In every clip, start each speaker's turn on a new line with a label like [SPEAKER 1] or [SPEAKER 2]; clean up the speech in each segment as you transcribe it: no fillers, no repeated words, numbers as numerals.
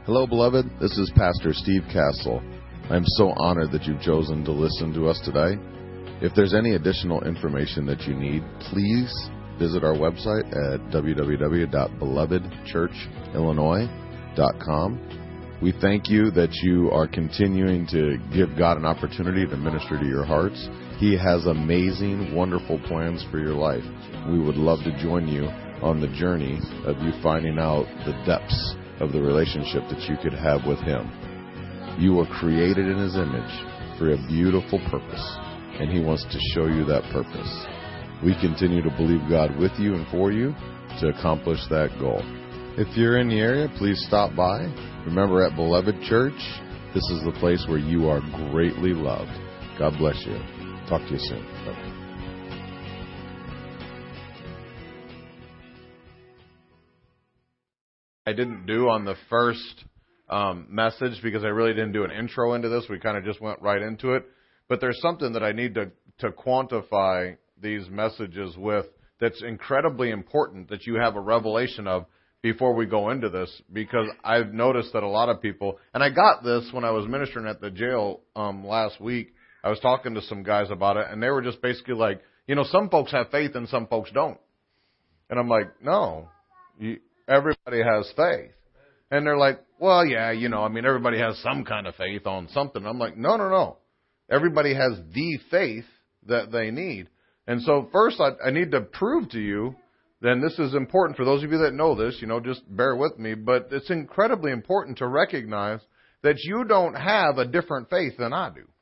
[SPEAKER 1] Hello, beloved. This is Pastor Steve Castle. I'm so honored that you've chosen to listen to us today. If there's any additional information that you need, please visit our website at www.belovedchurchillinois.com. We thank you that you are continuing to give God an opportunity to minister to your hearts. He has amazing, wonderful plans for your life. We would love to join you on the journey of you finding out the depths of the relationship that you could have with Him. You were created in His image for a beautiful purpose, and He wants to show you that purpose. We continue to believe God with you and for you to accomplish that goal. If you're in the area, please stop by. Remember, at Beloved Church, this is the place where you are greatly loved. God bless you. Talk to you soon. Bye-bye. I didn't do on the first message because I really didn't do an intro into this. We kind of just went right into it. But there's something that I need to quantify these messages with that's incredibly important that you have a revelation of before we go into this, because I've noticed that a lot of people, and I got this when I was ministering at the jail last week. I was talking to some guys about it, and they were just basically like, some folks have faith and some folks don't. And I'm like, no, everybody has faith. And they're like, well, yeah, everybody has some kind of faith on something. I'm like, no. Everybody has the faith that they need. And so first I need to prove to you, then this is important for those of you that know this, just bear with me, but it's incredibly important to recognize that you don't have a different faith than I do.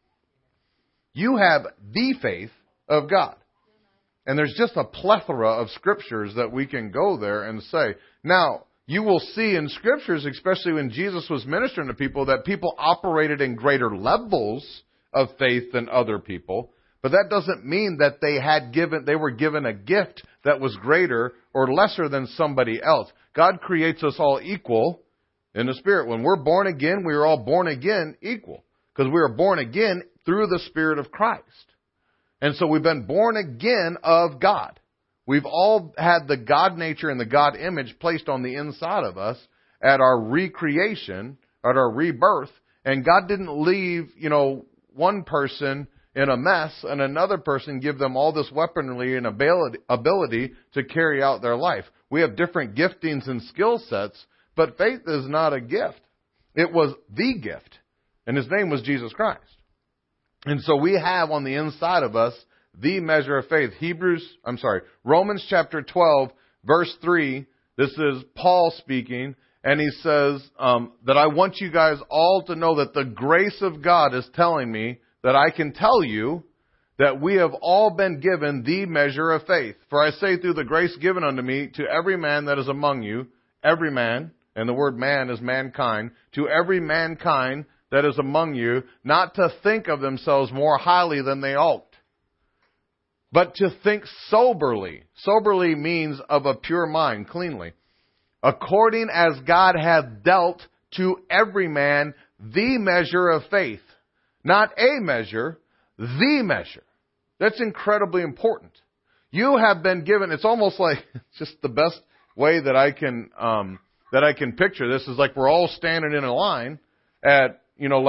[SPEAKER 1] You have the faith of God. And there's just a plethora of scriptures that we can go there and say. Now, you will see in scriptures, especially when Jesus was ministering to people, that people operated in greater levels of faith than other people. But that doesn't mean that they were given a gift that was greater or lesser than somebody else. God creates us all equal in the Spirit. When we're born again, we are all born again equal, because we are born again through the Spirit of Christ. And so we've been born again of God. We've all had the God nature and the God image placed on the inside of us at our recreation, at our rebirth. And God didn't leave, one person in a mess and another person give them all this weaponry and ability to carry out their life. We have different giftings and skill sets, but faith is not a gift. It was the gift, and His name was Jesus Christ. And so we have on the inside of us the measure of faith. Romans chapter 12, verse 3, this is Paul speaking, and he says that I want you guys all to know that the grace of God is telling me that I can tell you that we have all been given the measure of faith. For I say through the grace given unto me, to every man that is among you, every man, and the word man is mankind, to every mankind that is among you, not to think of themselves more highly than they ought, but to think soberly. Soberly means of a pure mind, cleanly. According as God hath dealt to every man the measure of faith. Not a measure, the measure. That's incredibly important. You have been given, it's almost like, it's just the best way that I can picture this is like we're all standing in a line at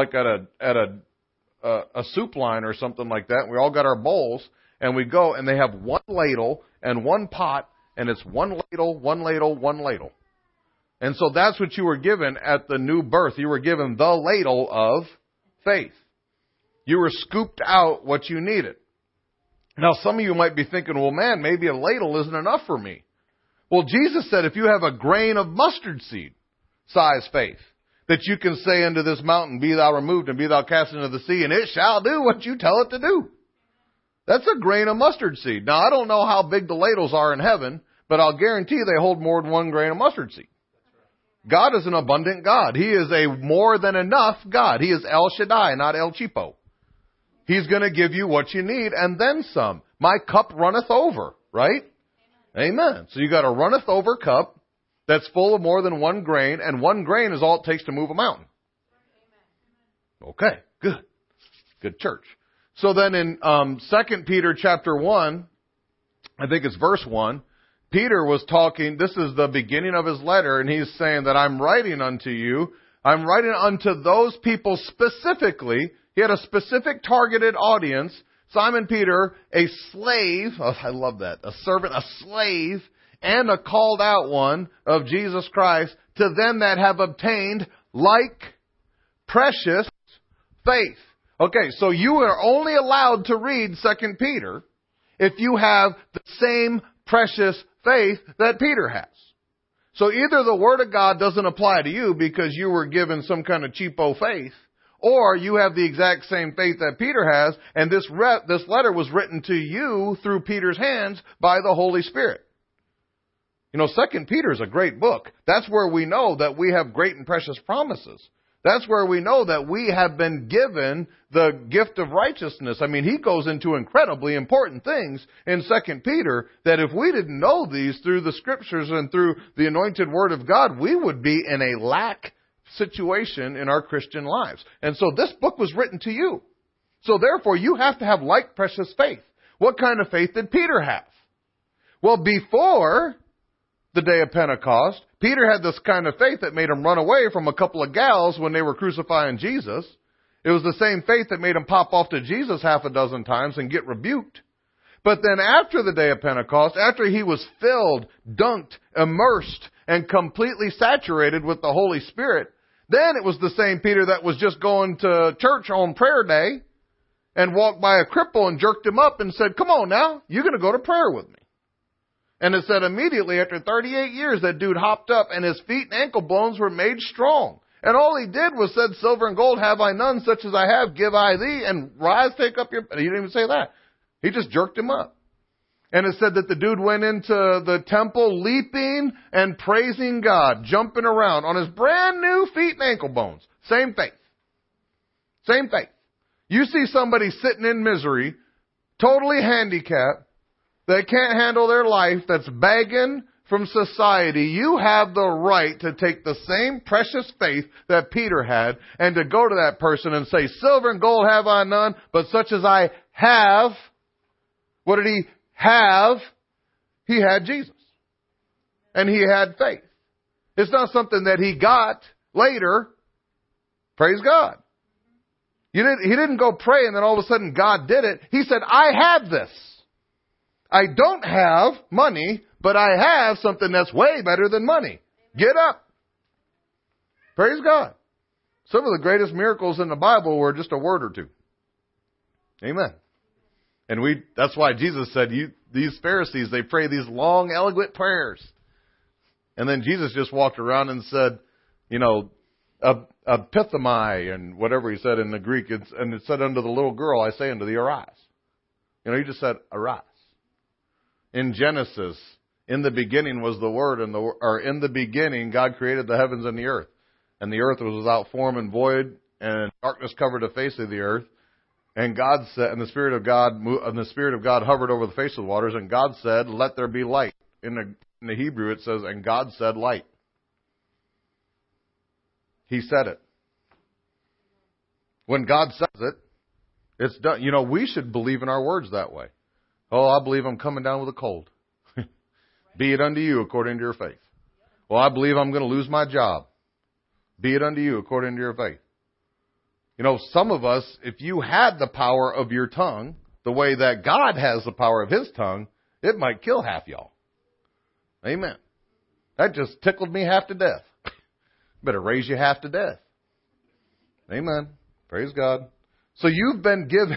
[SPEAKER 1] a soup line or something like that. We all got our bowls, and we go, and they have one ladle and one pot, and it's one ladle, one ladle, one ladle. And so that's what you were given at the new birth. You were given the ladle of faith. You were scooped out what you needed. Now, some of you might be thinking, well, man, maybe a ladle isn't enough for me. Well, Jesus said if you have a grain of mustard seed size faith, that you can say unto this mountain, be thou removed and be thou cast into the sea, and it shall do what you tell it to do. That's a grain of mustard seed. Now, I don't know how big the ladles are in heaven, but I'll guarantee they hold more than one grain of mustard seed. God is an abundant God. He is a more than enough God. He is El Shaddai, not El Cheapo. He's going to give you what you need and then some. My cup runneth over, right? Amen. So you got a runneth over cup that's full of more than one grain, and one grain is all it takes to move a mountain. Okay, good. Good church. So then in 2 Peter chapter 1, I think it's verse 1, Peter was talking, this is the beginning of his letter, and he's saying that I'm writing unto you I'm writing unto those people specifically. He had a specific targeted audience. Simon Peter, a slave, oh, I love that, a servant, a slave, and a called out one of Jesus Christ, to them that have obtained like precious faith. Okay, so you are only allowed to read 2 Peter if you have the same precious faith that Peter has. So either the Word of God doesn't apply to you because you were given some kind of cheapo faith, or you have the exact same faith that Peter has, and this letter was written to you through Peter's hands by the Holy Spirit. You know, 2 Peter is a great book. That's where we know that we have great and precious promises. That's where we know that we have been given the gift of righteousness. I mean, he goes into incredibly important things in 2 Peter that if we didn't know these through the Scriptures and through the anointed Word of God, we would be in a lack situation in our Christian lives. And so this book was written to you. So therefore, you have to have like precious faith. What kind of faith did Peter have? Well, before the day of Pentecost, Peter had this kind of faith that made him run away from a couple of gals when they were crucifying Jesus. It was the same faith that made him pop off to Jesus half a dozen times and get rebuked. But then after the day of Pentecost, after he was filled, dunked, immersed, and completely saturated with the Holy Spirit, then it was the same Peter that was just going to church on prayer day and walked by a cripple and jerked him up and said, "Come on now, you're going to go to prayer with me." And it said immediately after 38 years, that dude hopped up and his feet and ankle bones were made strong. And all he did was said, "Silver and gold have I none, such as I have, give I thee, and rise, take up your..." He didn't even say that. He just jerked him up. And it said that the dude went into the temple leaping and praising God, jumping around on his brand new feet and ankle bones. Same faith. Same faith. You see somebody sitting in misery, totally handicapped, that can't handle their life, that's begging from society, you have the right to take the same precious faith that Peter had and to go to that person and say, "Silver and gold have I none, but such as I have." What did he have? He had Jesus. And he had faith. It's not something that he got later. Praise God. He didn't go pray and then all of a sudden God did it. He said, "I have this. I don't have money, but I have something that's way better than money. Get up." Praise God. Some of the greatest miracles in the Bible were just a word or two. Amen. And that's why Jesus said, these Pharisees, they pray these long, eloquent prayers. And then Jesus just walked around and said, epithemi, and whatever he said in the Greek, and it said unto the little girl, I say unto thee, arise. He just said, arise. In Genesis, in the beginning was the Word, or in the beginning God created the heavens and the earth. And the earth was without form and void, and darkness covered the face of the earth. And God said, and the Spirit of God hovered over the face of the waters, and God said, "Let there be light." In the Hebrew it says, "And God said light." He said it. When God says it, it's done. We should believe in our words that way. "Oh, I believe I'm coming down with a cold." Be it unto you according to your faith. "Well, I believe I'm going to lose my job." Be it unto you according to your faith. Some of us, if you had the power of your tongue, the way that God has the power of His tongue, it might kill half y'all. Amen. That just tickled me half to death. Better raise you half to death. Amen. Praise God. So you've been given...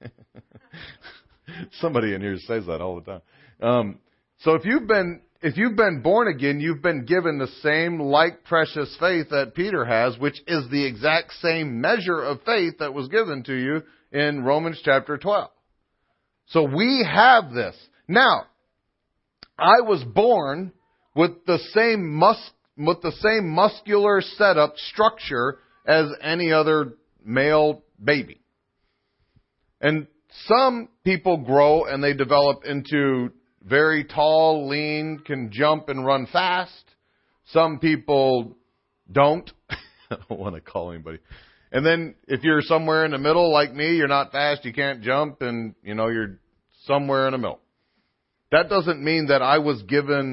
[SPEAKER 1] Somebody in here says that all the time. So if you've been born again, you've been given the same like precious faith that Peter has, which is the exact same measure of faith that was given to you in Romans chapter 12. So we have this. Now, I was born with the same muscular setup structure as any other male baby. And some people grow and they develop into very tall, lean, can jump and run fast. Some people don't. I don't want to call anybody. And then if you're somewhere in the middle like me, you're not fast, you can't jump, and you're somewhere in the middle. That doesn't mean that I was given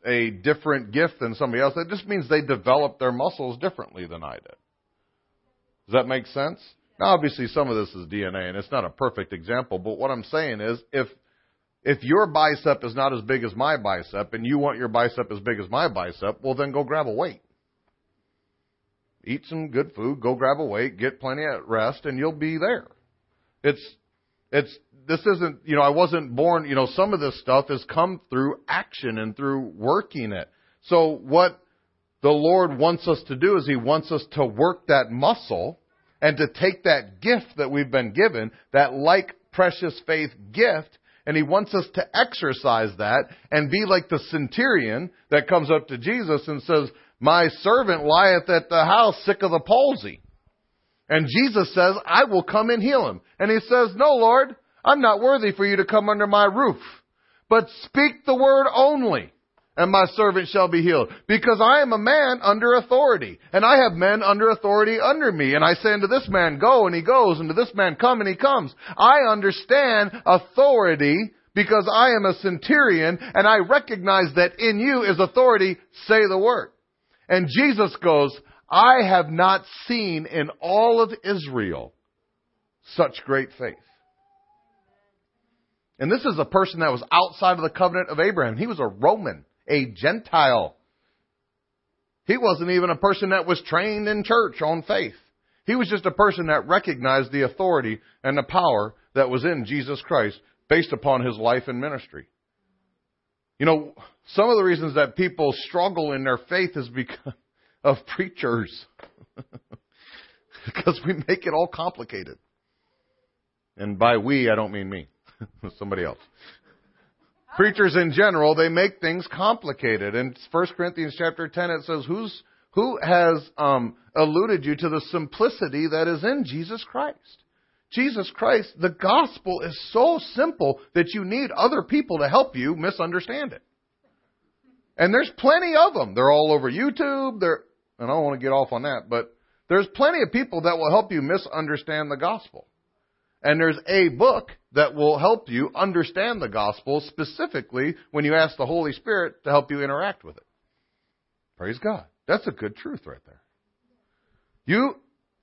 [SPEAKER 1] a different gift than somebody else. That just means they develop their muscles differently than I did. Does that make sense? Now, obviously, some of this is DNA, and it's not a perfect example. But what I'm saying is, if your bicep is not as big as my bicep, and you want your bicep as big as my bicep, well, then go grab a weight. Eat some good food, go grab a weight, get plenty of rest, and you'll be there. This isn't, I wasn't born, some of this stuff has come through action and through working it. So what the Lord wants us to do is He wants us to work that muscle and to take that gift that we've been given, that like precious faith gift, and He wants us to exercise that and be like the centurion that comes up to Jesus and says, "My servant lieth at the house sick of the palsy." And Jesus says, "I will come and heal him." And He says, "No, Lord, I'm not worthy for you to come under my roof, but speak the word only, and my servant shall be healed. Because I am a man under authority, and I have men under authority under me. And I say unto this man, go, and he goes, and to this man, come, and he comes. I understand authority because I am a centurion, and I recognize that in you is authority. Say the word." And Jesus goes, "I have not seen in all of Israel such great faith." And this is a person that was outside of the covenant of Abraham. He was a Roman, a Gentile. He wasn't even a person that was trained in church on faith. He was just a person that recognized the authority and the power that was in Jesus Christ based upon His life and ministry. Some of the reasons that people struggle in their faith is because of preachers. Because we make it all complicated. And by we, I don't mean me. Somebody else. Preachers in general, they make things complicated. In 1 Corinthians chapter 10, it says, who has alluded you to the simplicity that is in Jesus Christ? Jesus Christ, the gospel is so simple that you need other people to help you misunderstand it. And there's plenty of them. They're all over YouTube. And I don't want to get off on that, but there's plenty of people that will help you misunderstand the gospel. And there's a book that will help you understand the gospel, specifically when you ask the Holy Spirit to help you interact with it. Praise God. That's a good truth right there.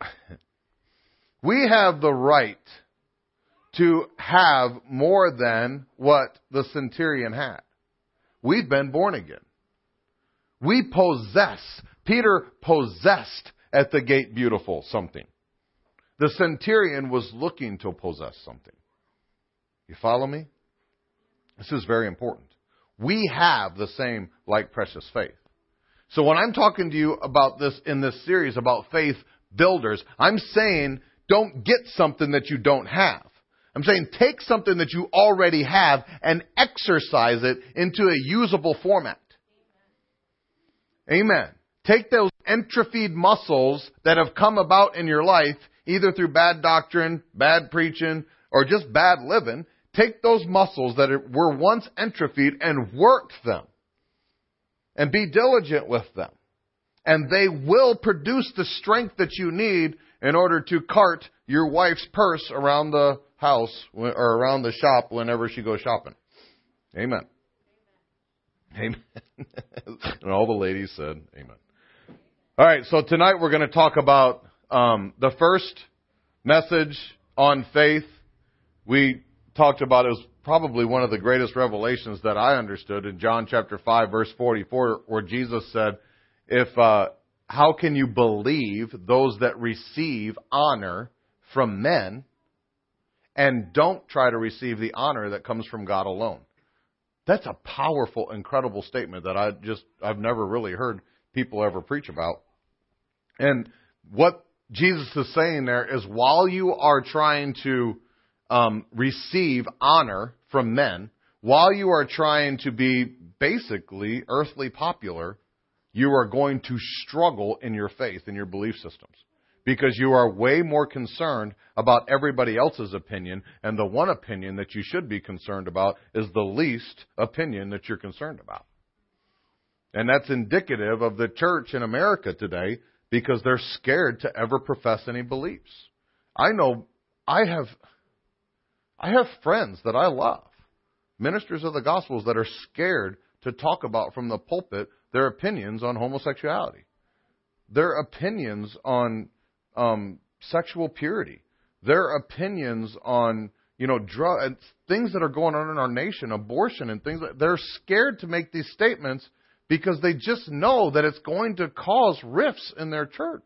[SPEAKER 1] We have the right to have more than what the centurion had. We've been born again. We possess. Peter possessed at the gate beautiful something. The centurion was looking to possess something. You follow me? This is very important. We have the same like precious faith. So when I'm talking to you about this in this series about faith builders, I'm saying don't get something that you don't have. I'm saying take something that you already have and exercise it into a usable format. Amen. Take those atrophied muscles that have come about in your life, either through bad doctrine, bad preaching, or just bad living. Take those muscles that were once atrophied and work them. And be diligent with them. And they will produce the strength that you need in order to cart your wife's purse around the house or around the shop whenever she goes shopping. Amen. Amen. And all the ladies said amen. All right, so tonight we're going to talk about the first message on faith. We talked about it was probably one of the greatest revelations that I understood in John chapter 5, verse 44, where Jesus said, how can you believe those that receive honor from men and don't try to receive the honor that comes from God alone? That's a powerful, incredible statement that I've never really heard people ever preach about. And what Jesus is saying there is while you are trying to receive honor from men, while you are trying to be basically earthly popular, you are going to struggle in your faith and your belief systems. Because you are way more concerned about everybody else's opinion, and the one opinion that you should be concerned about is the least opinion that you're concerned about. And that's indicative of the church in America today, because they're scared to ever profess any beliefs. I know I have friends that I love, ministers of the Gospels, that are scared to talk about from the pulpit their opinions on homosexuality, their opinions on sexual purity, their opinions on, drug and things that are going on in our nation, abortion and things. They're scared to make these statements because they just know that it's going to cause rifts in their church.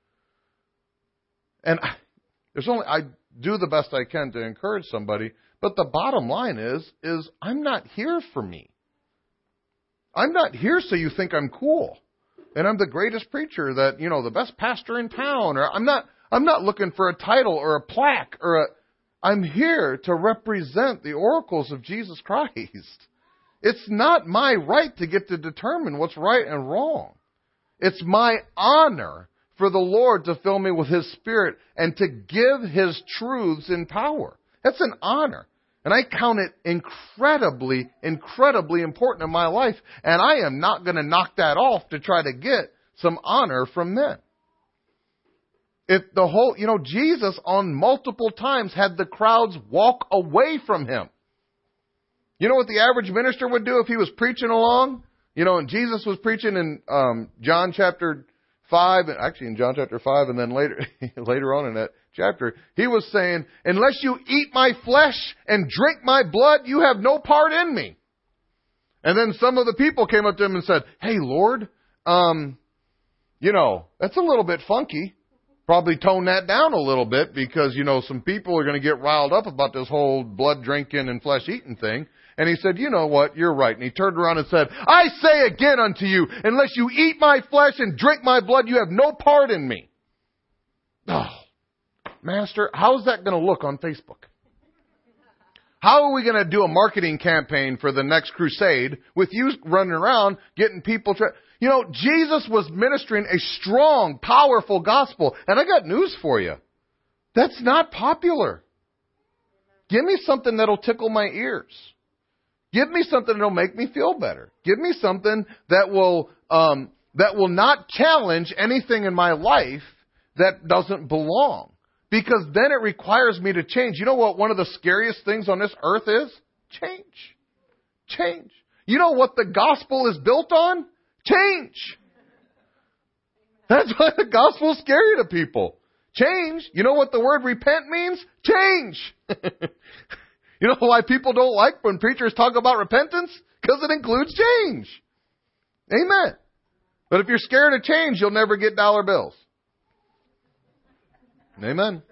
[SPEAKER 1] And I do the best I can to encourage somebody, but the bottom line is I'm not here for me. I'm not here so you think I'm cool and I'm the greatest preacher that, the best pastor in town, or I'm not looking for a title or a plaque I'm here to represent the oracles of Jesus Christ. It's not my right to get to determine what's right and wrong. It's my honor for the Lord to fill me with His Spirit and to give His truths in power. That's an honor. And I count it incredibly, incredibly important in my life. And I am not going to knock that off to try to get some honor from men. Jesus on multiple times had the crowds walk away from Him. You know what the average minister would do if he was preaching along? And Jesus was preaching in John chapter 5, actually in John chapter 5, and then later on in that chapter, he was saying, unless you eat my flesh and drink my blood, you have no part in me. And then some of the people came up to him and said, hey, Lord, that's a little bit funky. Probably tone that down a little bit because, some people are going to get riled up about this whole blood drinking and flesh eating thing. And he said, you know what, you're right. And he turned around and said, I say again unto you, unless you eat my flesh and drink my blood, you have no part in me. Oh, Master, how's that going to look on Facebook? How are we going to do a marketing campaign for the next crusade with you running around getting people Jesus was ministering a strong, powerful gospel. And I got news for you. That's not popular. Give me something that'll tickle my ears. Give me something that'll make me feel better. Give me something that will not challenge anything in my life that doesn't belong. Because then it requires me to change. You know what one of the scariest things on this earth is? Change. Change. You know what the gospel is built on? Change. That's why the gospel's scary to people. Change. You know what the word repent means? Change. You know why people don't like when preachers talk about repentance? Because it includes change. Amen. But if you're scared of change, you'll never get dollar bills. Amen.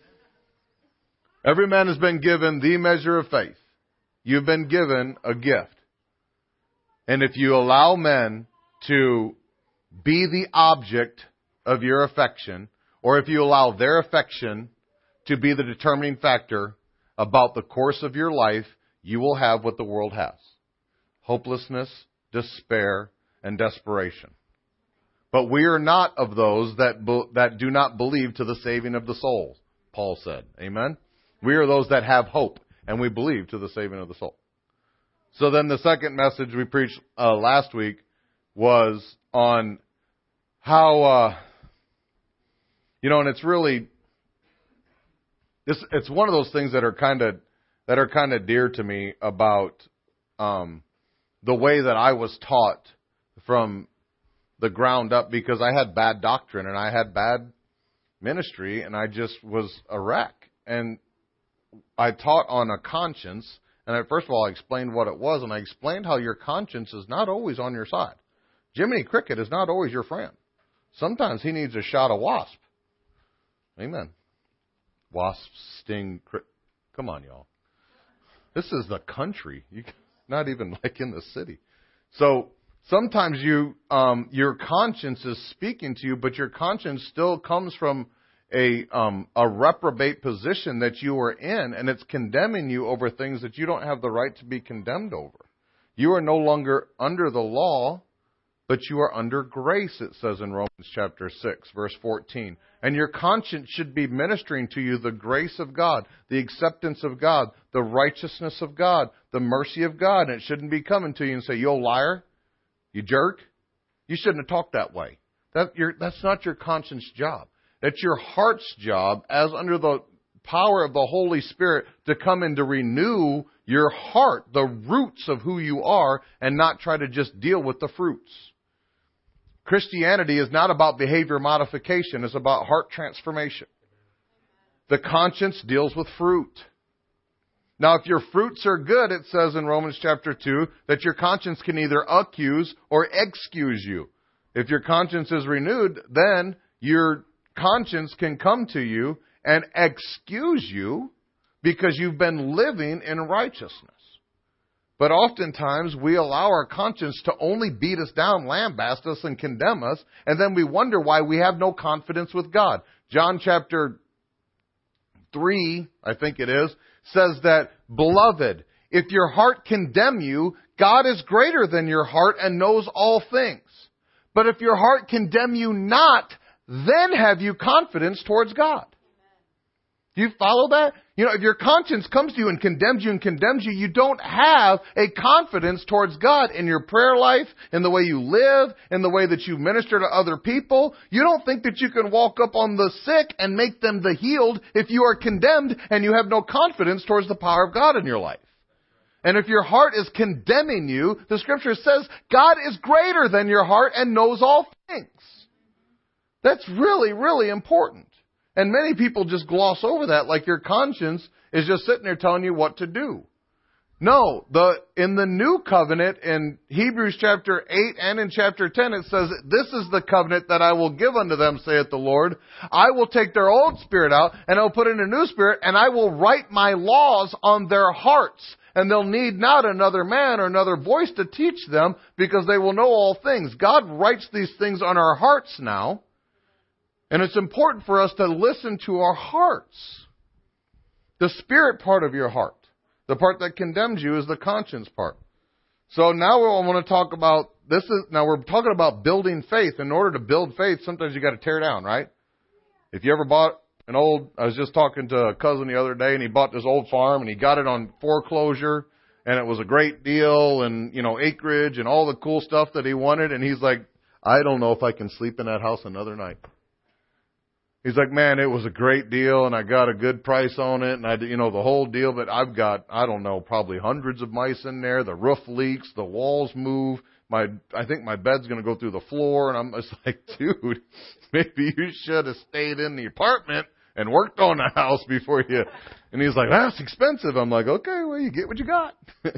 [SPEAKER 1] Every man has been given the measure of faith. You've been given a gift. And if you allow men to be the object of your affection, or if you allow their affection to be the determining factor about the course of your life, you will have what the world has. Hopelessness, despair, and desperation. But we are not of those that do not believe to the saving of the soul, Paul said. Amen? We are those that have hope, and we believe to the saving of the soul. So then the second message we preached last week was on how, and it's really, it's one of those things that are kind of dear to me about the way that I was taught from the ground up, because I had bad doctrine and I had bad ministry and I just was a wreck. And I taught on a conscience, and first of all, I explained what it was, and I explained how your conscience is not always on your side. Jiminy Cricket is not always your friend. Sometimes he needs a shot of wasp. Amen. Wasps sting. Come on, y'all. This is the country. Not even like in the city. So sometimes your conscience is speaking to you, but your conscience still comes from a reprobate position that you are in, and it's condemning you over things that you don't have the right to be condemned over. You are no longer under the law, but you are under grace, it says in Romans chapter 6, verse 14. And your conscience should be ministering to you the grace of God, the acceptance of God, the righteousness of God, the mercy of God. And it shouldn't be coming to you and say, you old liar, you jerk. You shouldn't have talked that way. That's not your conscience job. That's your heart's job as under the power of the Holy Spirit to come and to renew your heart, the roots of who you are, and not try to just deal with the fruits. Christianity is not about behavior modification. It's about heart transformation. The conscience deals with fruit. Now, if your fruits are good, it says in Romans chapter 2 that your conscience can either accuse or excuse you. If your conscience is renewed, then your conscience can come to you and excuse you because you've been living in righteousness. But oftentimes we allow our conscience to only beat us down, lambaste us, and condemn us, and then we wonder why we have no confidence with God. John chapter 3, I think it is, says that, Beloved, if your heart condemn you, God is greater than your heart and knows all things. But if your heart condemn you not, then have you confidence towards God. Do you follow that? You know, if your conscience comes to you and condemns you, you don't have a confidence towards God in your prayer life, in the way you live, in the way that you minister to other people. You don't think that you can walk up on the sick and make them the healed if you are condemned and you have no confidence towards the power of God in your life. And if your heart is condemning you, the Scripture says God is greater than your heart and knows all things. That's really, really important. And many people just gloss over that like your conscience is just sitting there telling you what to do. No, in the new covenant in Hebrews chapter 8 and in chapter 10 it says, This is the covenant that I will give unto them, saith the Lord. I will take their old spirit out and I will put in a new spirit and I will write my laws on their hearts. And they'll need not another man or another voice to teach them because they will know all things. God writes these things on our hearts now. And it's important for us to listen to our hearts. The spirit part of your heart, the part that condemns you, is the conscience part. So now I want to talk about now we're talking about building faith. In order to build faith, sometimes you got to tear down, right? If you ever bought I was just talking to a cousin the other day, and he bought this old farm, and he got it on foreclosure, and it was a great deal, and, acreage, and all the cool stuff that he wanted, and he's like, I don't know if I can sleep in that house another night. He's like, man, it was a great deal, and I got a good price on it, and the whole deal, but I've got, I don't know, probably hundreds of mice in there, the roof leaks, the walls move, I think my bed's going to go through the floor, and I'm just like, dude, maybe you should have stayed in the apartment and worked on the house before you. And he's like, that's expensive. I'm like, okay, well, you get what you got.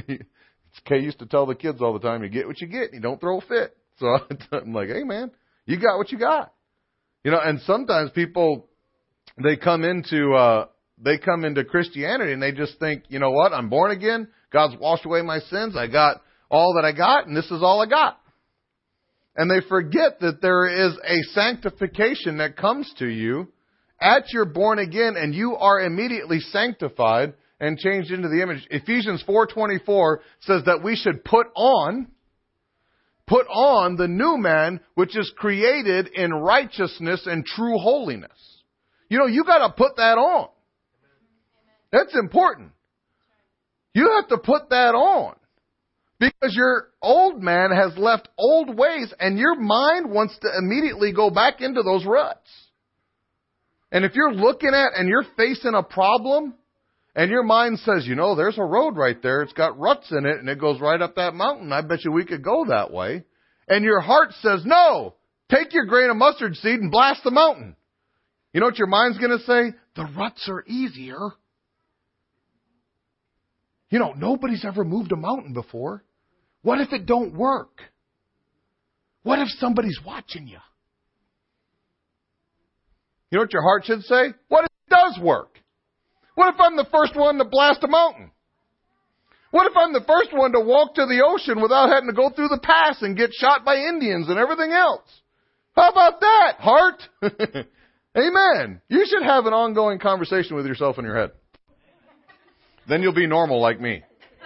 [SPEAKER 1] Kay used to tell the kids all the time, you get what you get, and you don't throw a fit. So I'm like, hey, man, you got what you got. And sometimes people, they come into Christianity and they just think, you know what, I'm born again. God's washed away my sins. I got all that I got, and this is all I got. And they forget that there is a sanctification that comes to you at your born again, and you are immediately sanctified and changed into the image. Ephesians 4:24 says that we should put on the new man, which is created in righteousness and true holiness. You got to put that on. That's important. You have to put that on. Because your old man has left old ways, and your mind wants to immediately go back into those ruts. And if you're looking at and you're facing a problem, and your mind says, there's a road right there. It's got ruts in it, and it goes right up that mountain. I bet you we could go that way. And your heart says, no, take your grain of mustard seed and blast the mountain. You know what your mind's going to say? The ruts are easier. Nobody's ever moved a mountain before. What if it don't work? What if somebody's watching you? You know what your heart should say? What if it does work? What if I'm the first one to blast a mountain? What if I'm the first one to walk to the ocean without having to go through the pass and get shot by Indians and everything else? How about that, heart? Amen. You should have an ongoing conversation with yourself in your head. Then you'll be normal like me.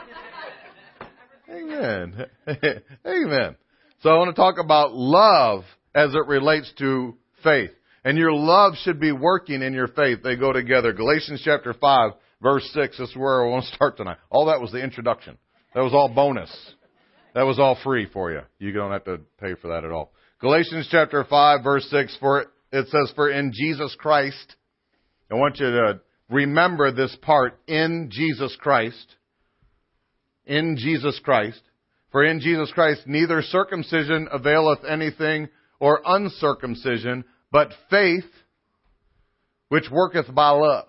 [SPEAKER 1] Amen. Amen. So I want to talk about love as it relates to faith. And your love should be working in your faith. They go together. Galatians chapter 5, verse 6. This is where I want to start tonight. All that was the introduction. That was all bonus. That was all free for you. You don't have to pay for that at all. Galatians chapter 5, verse 6. For it says, for in Jesus Christ, I want you to remember this part, in Jesus Christ. In Jesus Christ. For in Jesus Christ neither circumcision availeth anything, or uncircumcision, but faith which worketh by love.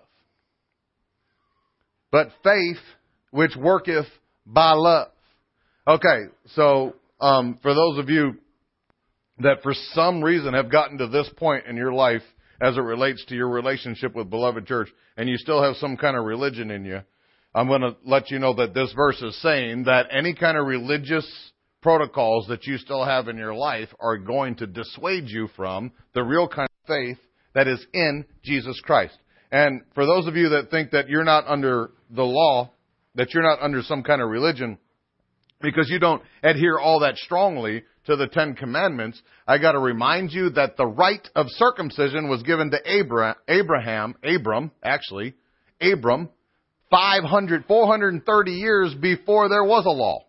[SPEAKER 1] But faith which worketh by love. Okay, so for those of you that for some reason have gotten to this point in your life as it relates to your relationship with Beloved Church, and you still have some kind of religion in you, I'm going to let you know that this verse is saying that any kind of religious protocols that you still have in your life are going to dissuade you from the real kind of faith that is in Jesus Christ. And for those of you that think that you're not under the law, that you're not under some kind of religion, because you don't adhere all that strongly to the Ten Commandments, I got to remind you that the rite of circumcision was given to Abram, 430 years before there was a law.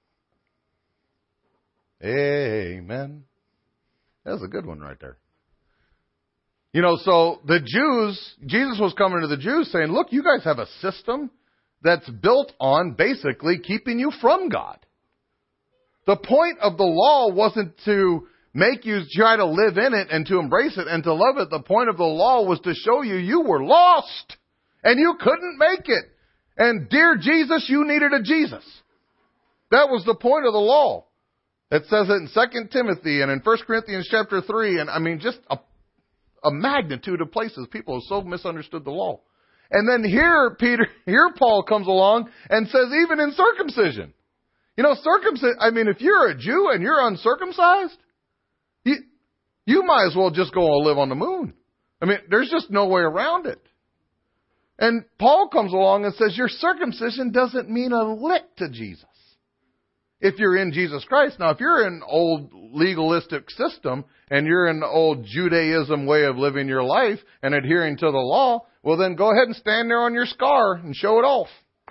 [SPEAKER 1] Amen. That's a good one right there. You know, so the Jews, Jesus was coming to the Jews saying, look, you guys have a system that's built on basically keeping you from God. The point of the law wasn't to make you try to live in it and to embrace it and to love it. The point of the law was to show you you were lost and you couldn't make it. And dear Jesus, you needed a Jesus. That was the point of the law. It says it in 2 Timothy and in 1 Corinthians chapter 3. And I mean, just a magnitude of places people have so misunderstood the law. And then here Paul comes along and says, even in circumcision. You know, circumcision, I mean, if you're a Jew and you're uncircumcised, you might as well just go and live on the moon. I mean, there's just no way around it. And Paul comes along and says, your circumcision doesn't mean a lick to Jesus. If you're in Jesus Christ. Now, if you're in old legalistic system and you're in the old Judaism way of living your life and adhering to the law, well, then go ahead and stand there on your scar and show it off.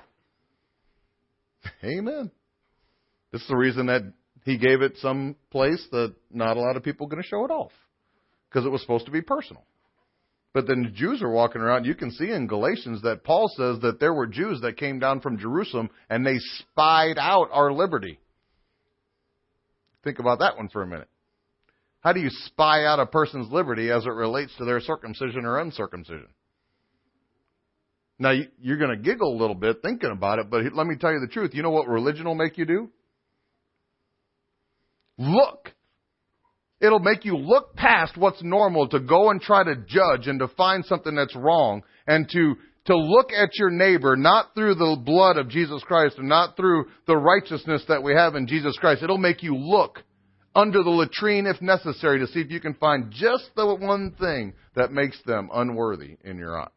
[SPEAKER 1] Amen. This is the reason that he gave it some place that not a lot of people are going to show it off. Because it was supposed to be personal. But then the Jews are walking around. You can see in Galatians that Paul says that there were Jews that came down from Jerusalem and they spied out our liberty. Think about that one for a minute. How do you spy out a person's liberty as it relates to their circumcision or uncircumcision? Now, you're going to giggle a little bit thinking about it, but let me tell you the truth. You know what religion will make you do? Look. It'll make you look past what's normal to go and try to judge and to find something that's wrong and to look at your neighbor not through the blood of Jesus Christ and not through the righteousness that we have in Jesus Christ. It'll make you look under the latrine if necessary to see if you can find just the one thing that makes them unworthy in your eyes.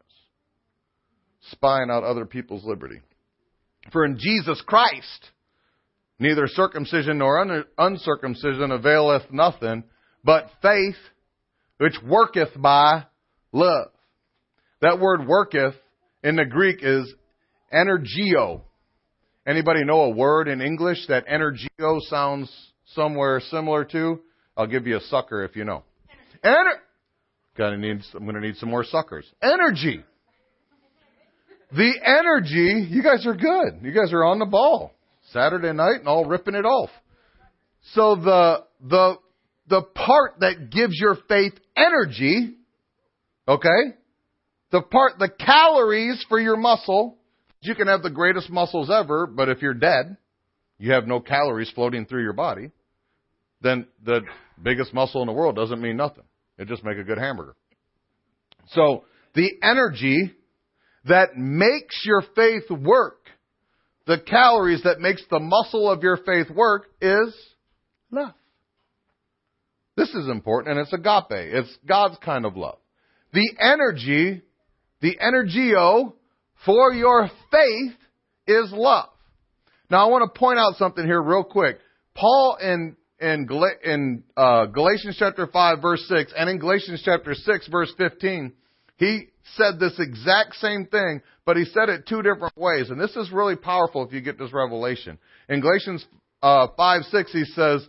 [SPEAKER 1] Spying out other people's liberty. For in Jesus Christ, neither circumcision nor uncircumcision availeth nothing, but faith which worketh by love. That word worketh in the Greek is energio. Anybody know a word in English that energio sounds somewhere similar to? I'll give you a sucker if you know. I'm going to need some more suckers. Energy. The energy, you guys are good. You guys are on the ball. Saturday night and all ripping it off. So the part that gives your faith energy, okay? The calories for your muscle, you can have the greatest muscles ever, but if you're dead, you have no calories floating through your body, then the biggest muscle in the world doesn't mean nothing. It just make a good hamburger. So the energy that makes your faith work, the calories that makes the muscle of your faith work is love. This is important, and it's agape. It's God's kind of love. The energy, the energio for your faith is love. Now, I want to point out something here real quick. Paul in Galatians chapter 5, verse 6, and in Galatians chapter 6, verse 15, he said this exact same thing, but he said it two different ways. And this is really powerful if you get this revelation. In Galatians 5, 6, he says,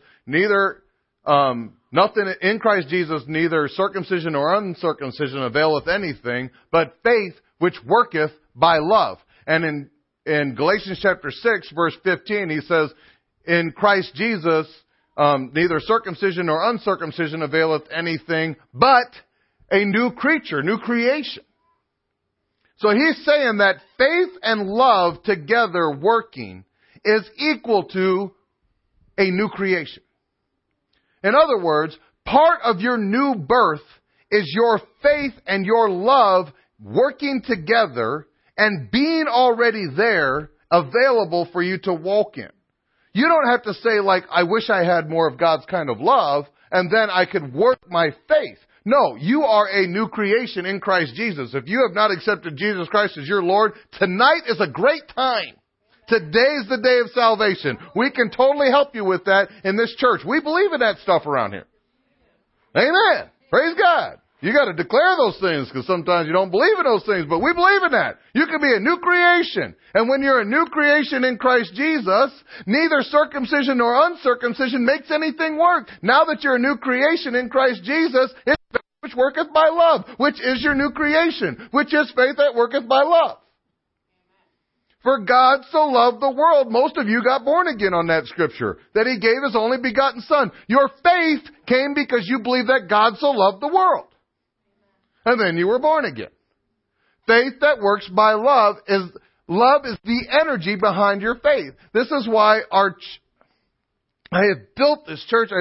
[SPEAKER 1] nothing in Christ Jesus, neither circumcision or uncircumcision availeth anything, but faith which worketh by love. And in Galatians chapter 6, verse 15, he says, in Christ Jesus, neither circumcision nor uncircumcision availeth anything, but a new creature, new creation. So he's saying that faith and love together working is equal to a new creation. In other words, part of your new birth is your faith and your love working together and being already there, available for you to walk in. You don't have to say, like, I wish I had more of God's kind of love, and then I could work my faith. No, you are a new creation in Christ Jesus. If you have not accepted Jesus Christ as your Lord, tonight is a great time. Today's the day of salvation. We can totally help you with that in this church. We believe in that stuff around here. Amen. Praise God. You got to declare those things, because sometimes you don't believe in those things, but we believe in that. You can be a new creation. And when you're a new creation in Christ Jesus, neither circumcision nor uncircumcision makes anything work. Now that you're a new creation in Christ Jesus, it's faith which worketh by love, which is your new creation, which is faith that worketh by love. For God so loved the world. Most of you got born again on that scripture, that He gave His only begotten Son. Your faith came because you believe that God so loved the world. And then you were born again. Faith that works by love is the energy behind your faith. This is why I have built this church.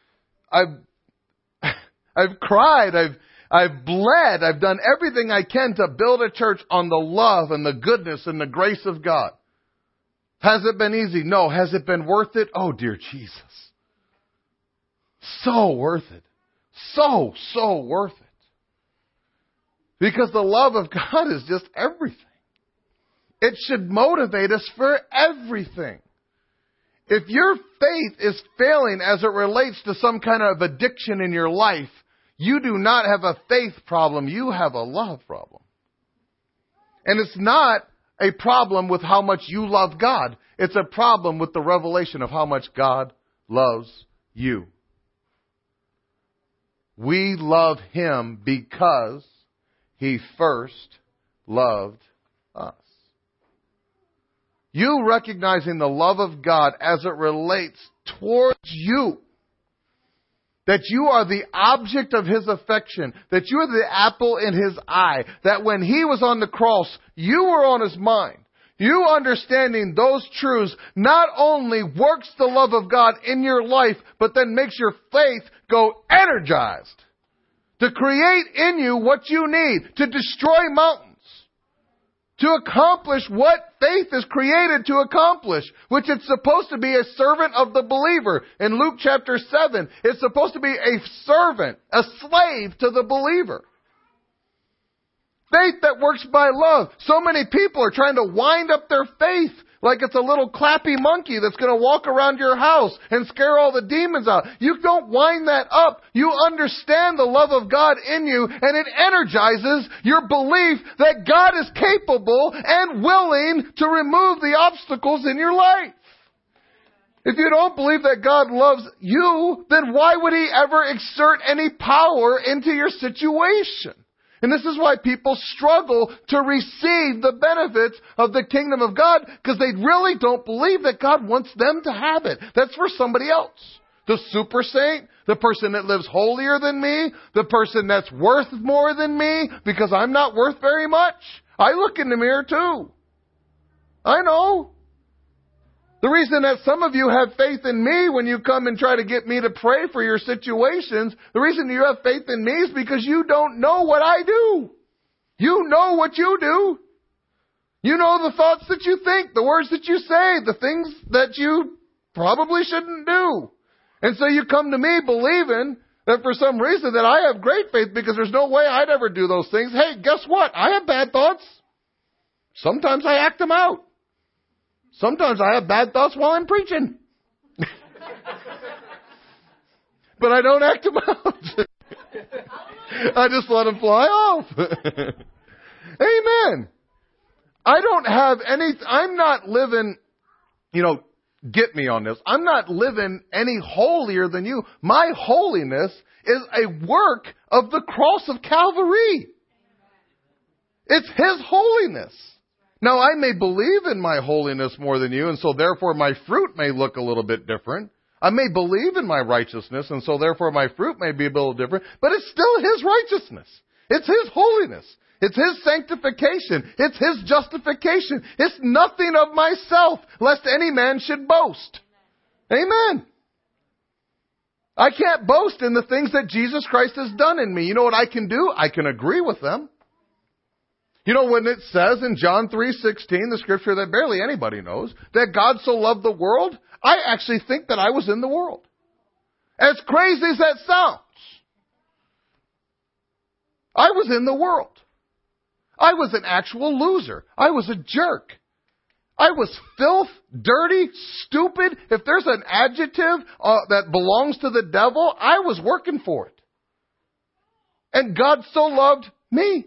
[SPEAKER 1] I've cried. I've bled. I've done everything I can to build a church on the love and the goodness and the grace of God. Has it been easy? No. Has it been worth it? Oh, dear Jesus. So worth it. So worth it. Because the love of God is just everything. It should motivate us for everything. If your faith is failing as it relates to some kind of addiction in your life, you do not have a faith problem. You have a love problem. And it's not a problem with how much you love God. It's a problem with the revelation of how much God loves you. We love Him because He first loved us. You recognizing the love of God as it relates towards you, that you are the object of His affection, that you are the apple in His eye, that when He was on the cross, you were on His mind. You understanding those truths not only works the love of God in your life, but then makes your faith go energized to create in you what you need to destroy mountains, to accomplish what faith is created to accomplish, which it's supposed to be a servant of the believer. In Luke chapter 7, it's supposed to be a servant, a slave to the believer. Faith that works by love. So many people are trying to wind up their faith like it's a little clappy monkey that's going to walk around your house and scare all the demons out. You don't wind that up. You understand the love of God in you, and it energizes your belief that God is capable and willing to remove the obstacles in your life. If you don't believe that God loves you, then why would He ever exert any power into your situation? And this is why people struggle to receive the benefits of the kingdom of God, because they really don't believe that God wants them to have it. That's for somebody else. The super saint, the person that lives holier than me, the person that's worth more than me, because I'm not worth very much. I look in the mirror too. I know. The reason that some of you have faith in me when you come and try to get me to pray for your situations, the reason you have faith in me is because you don't know what I do. You know what you do. You know the thoughts that you think, the words that you say, the things that you probably shouldn't do. And so you come to me believing that for some reason that I have great faith because there's no way I'd ever do those things. Hey, guess what? I have bad thoughts. Sometimes I act them out. Sometimes I have bad thoughts while I'm preaching. But I don't act them out. I just let them fly off. Amen. I don't have I'm not living, get me on this. I'm not living any holier than you. My holiness is a work of the cross of Calvary. It's His holiness. Now, I may believe in my holiness more than you, and so therefore my fruit may look a little bit different. I may believe in my righteousness, and so therefore my fruit may be a little different, but it's still His righteousness. It's His holiness. It's His sanctification. It's His justification. It's nothing of myself, lest any man should boast. Amen. I can't boast in the things that Jesus Christ has done in me. You know what I can do? I can agree with them. You know, when it says in John 3:16, the scripture that barely anybody knows, that God so loved the world, I actually think that I was in the world. As crazy as that sounds, I was in the world. I was an actual loser. I was a jerk. I was filth, dirty, stupid. If there's an adjective that belongs to the devil, I was working for it. And God so loved me.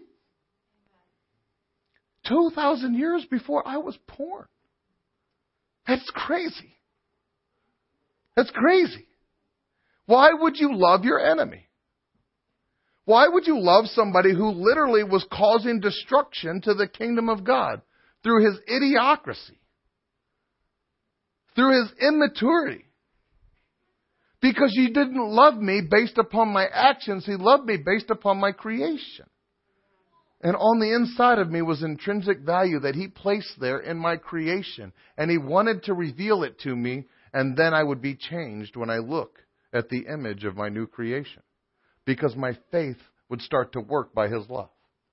[SPEAKER 1] 2,000 years before I was born. That's crazy. That's crazy. Why would you love your enemy? Why would you love somebody who literally was causing destruction to the kingdom of God through his idiocracy, through his immaturity? Because you didn't love me based upon my actions. He loved me based upon my creation. And on the inside of me was intrinsic value that He placed there in my creation. And He wanted to reveal it to me, and then I would be changed when I look at the image of my new creation. Because my faith would start to work by His love.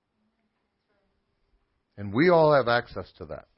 [SPEAKER 1] And we all have access to that.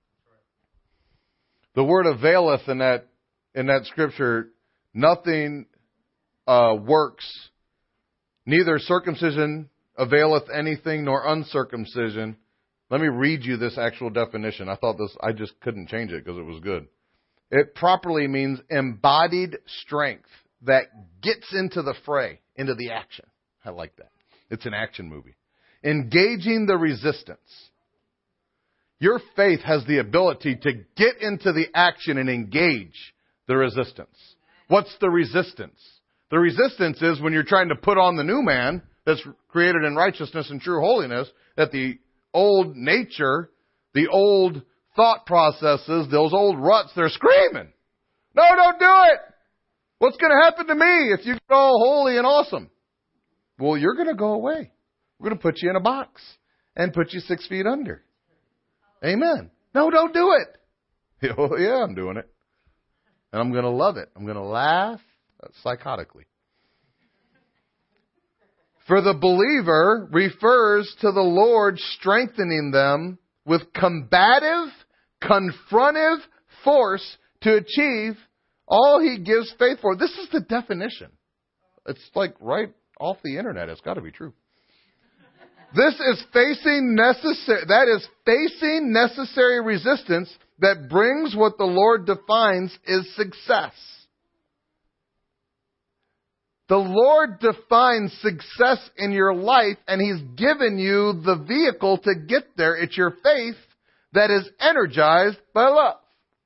[SPEAKER 1] The word availeth in that scripture, nothing works, neither circumcision availeth anything nor uncircumcision. Let me read you this actual definition. I just couldn't change it because it was good. It properly means embodied strength that gets into the fray, into the action. I like that. It's an action movie. Engaging the resistance. Your faith has the ability to get into the action and engage the resistance. What's the resistance? The resistance is when you're trying to put on the new man that's created in righteousness and true holiness, that the old nature, the old thought processes, those old ruts, they're screaming. No, don't do it. What's going to happen to me if you get all holy and awesome? Well, you're going to go away. We're going to put you in a box and put you 6 feet under. Amen. No, don't do it. Oh, yeah, I'm doing it. And I'm going to love it. I'm going to laugh psychotically. For the believer refers to the Lord strengthening them with combative, confrontive force to achieve all He gives faith for. This is the definition. It's like right off the internet. It's got to be true. This is facing necessary resistance that brings what the Lord defines is success. The Lord defines success in your life, and He's given you the vehicle to get there. It's your faith that is energized by love.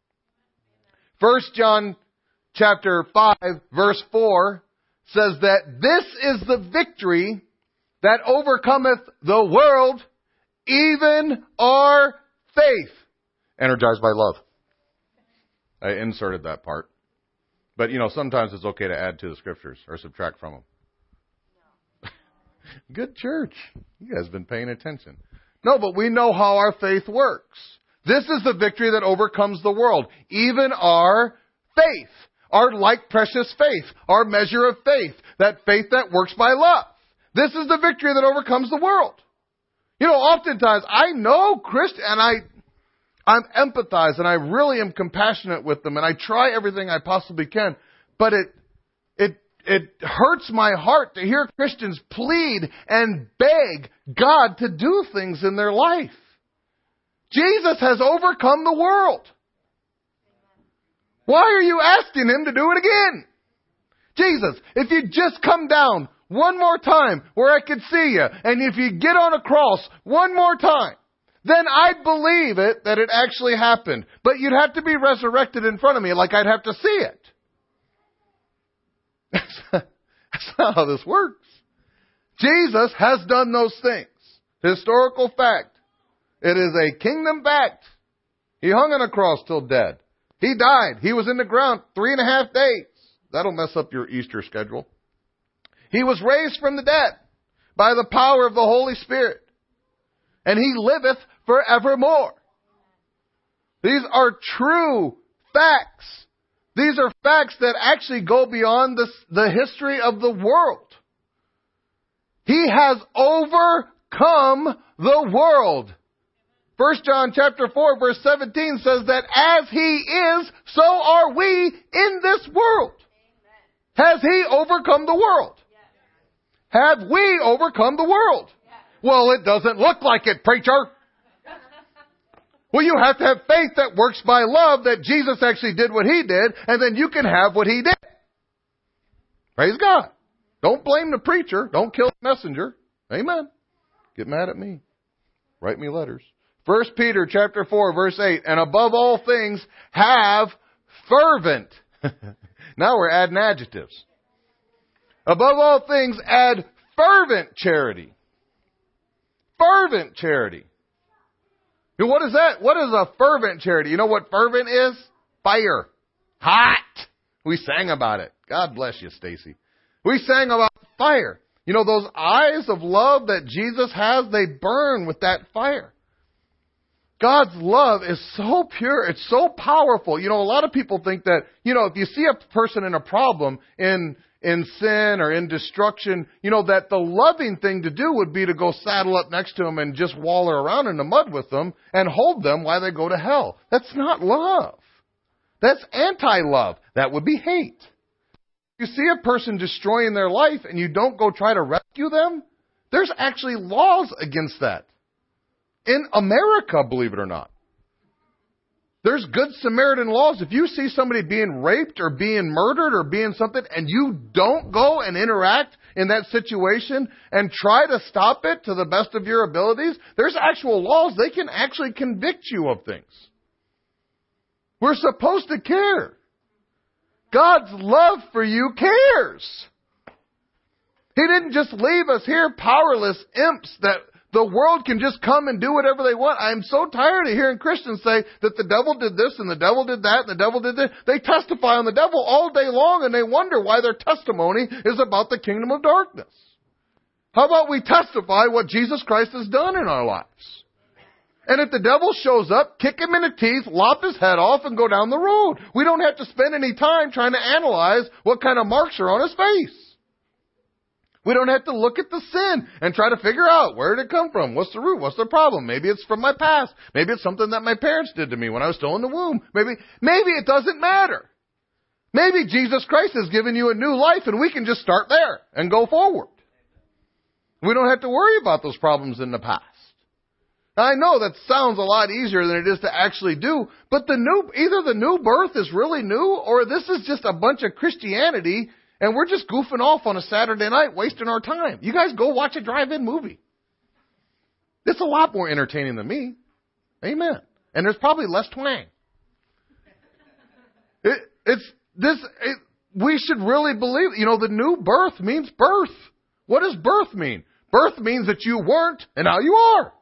[SPEAKER 1] 1 John chapter 5, verse 4 says that this is the victory that overcometh the world, even our faith. Energized by love. I inserted that part. But, sometimes it's okay to add to the scriptures or subtract from them. No. Good church. You guys have been paying attention. No, but we know how our faith works. This is the victory that overcomes the world. Even our faith. Our like precious faith. Our measure of faith. That faith that works by love. This is the victory that overcomes the world. Oftentimes I know Christians, and I'm empathized, and I really am compassionate with them, and I try everything I possibly can. But it hurts my heart to hear Christians plead and beg God to do things in their life. Jesus has overcome the world. Why are you asking Him to do it again? Jesus, if you just come down one more time where I could see you, and if you get on a cross one more time, then I'd believe it, that it actually happened. But you'd have to be resurrected in front of me like I'd have to see it. That's not how this works. Jesus has done those things. Historical fact. It is a kingdom fact. He hung on a cross till dead. He died. He was in the ground 3.5 days. That'll mess up your Easter schedule. He was raised from the dead by the power of the Holy Spirit. And He liveth forevermore. These are true facts. These are facts that actually go beyond the history of the world. He has overcome the world. 1 John chapter 4 verse 17 says that as He is, so are we in this world. Has He overcome the world? Have we overcome the world? Well, it doesn't look like it, preacher. Well, you have to have faith that works by love, that Jesus actually did what He did, and then you can have what He did. Praise God. Don't blame the preacher. Don't kill the messenger. Amen. Get mad at me. Write me letters. 1 Peter chapter 4 verse 8, and above all things have fervent. Now we're adding adjectives. Above all things add fervent charity. Fervent charity. And what is that? What is a fervent charity? You know what fervent is? Fire. Hot. We sang about it. God bless you, Stacy. We sang about fire. You know, those eyes of love that Jesus has, they burn with that fire. God's love is so pure. It's so powerful. You know, a lot of people think that, you know, if you see a person in a problem, in sin or in destruction, you know, that the loving thing to do would be to go saddle up next to them and just waller around in the mud with them and hold them while they go to hell. That's not love. That's anti-love. That would be hate. You see a person destroying their life and you don't go try to rescue them, there's actually laws against that. In America, believe it or not. There's Good Samaritan laws. If you see somebody being raped or being murdered or being something and you don't go and interact in that situation and try to stop it to the best of your abilities, there's actual laws. They can actually convict you of things. We're supposed to care. God's love for you cares. He didn't just leave us here powerless imps that the world can just come and do whatever they want. I'm so tired of hearing Christians say that the devil did this and the devil did that and the devil did this. They testify on the devil all day long and they wonder why their testimony is about the kingdom of darkness. How about we testify what Jesus Christ has done in our lives? And if the devil shows up, kick him in the teeth, lop his head off, and go down the road. We don't have to spend any time trying to analyze what kind of marks are on his face. We don't have to look at the sin and try to figure out where did it come from? What's the root? What's the problem? Maybe it's from my past. Maybe it's something that my parents did to me when I was still in the womb. Maybe it doesn't matter. Maybe Jesus Christ has given you a new life and we can just start there and go forward. We don't have to worry about those problems in the past. Now, I know that sounds a lot easier than it is to actually do, but either the new birth is really new or this is just a bunch of Christianity and we're just goofing off on a Saturday night, wasting our time. You guys go watch a drive-in movie. It's a lot more entertaining than me. Amen. And there's probably less twang. We should really believe, the new birth means birth. What does birth mean? Birth means that you weren't and now you are.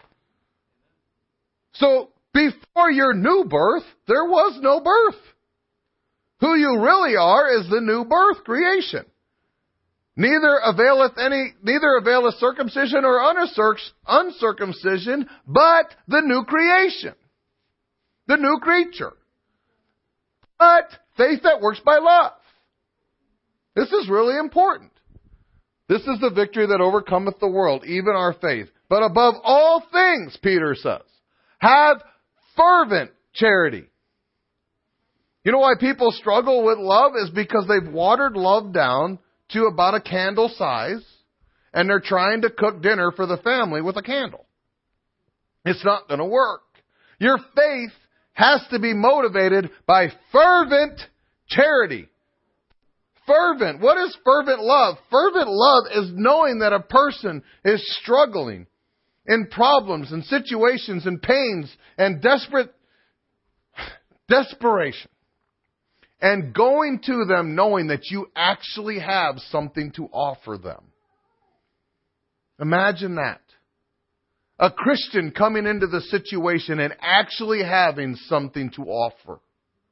[SPEAKER 1] So before your new birth, there was no birth. Who you really are is the new birth creation. Neither availeth circumcision or uncircumcision, but the new creation. The new creature. But faith that works by love. This is really important. This is the victory that overcometh the world, even our faith. But above all things, Peter says, have fervent charity. You know why people struggle with love is because they've watered love down to about a candle size and they're trying to cook dinner for the family with a candle. It's not going to work. Your faith has to be motivated by fervent charity. Fervent. What is fervent love? Fervent love is knowing that a person is struggling in problems and situations and pains and desperation. And going to them knowing that you actually have something to offer them. Imagine that. A Christian coming into the situation and actually having something to offer.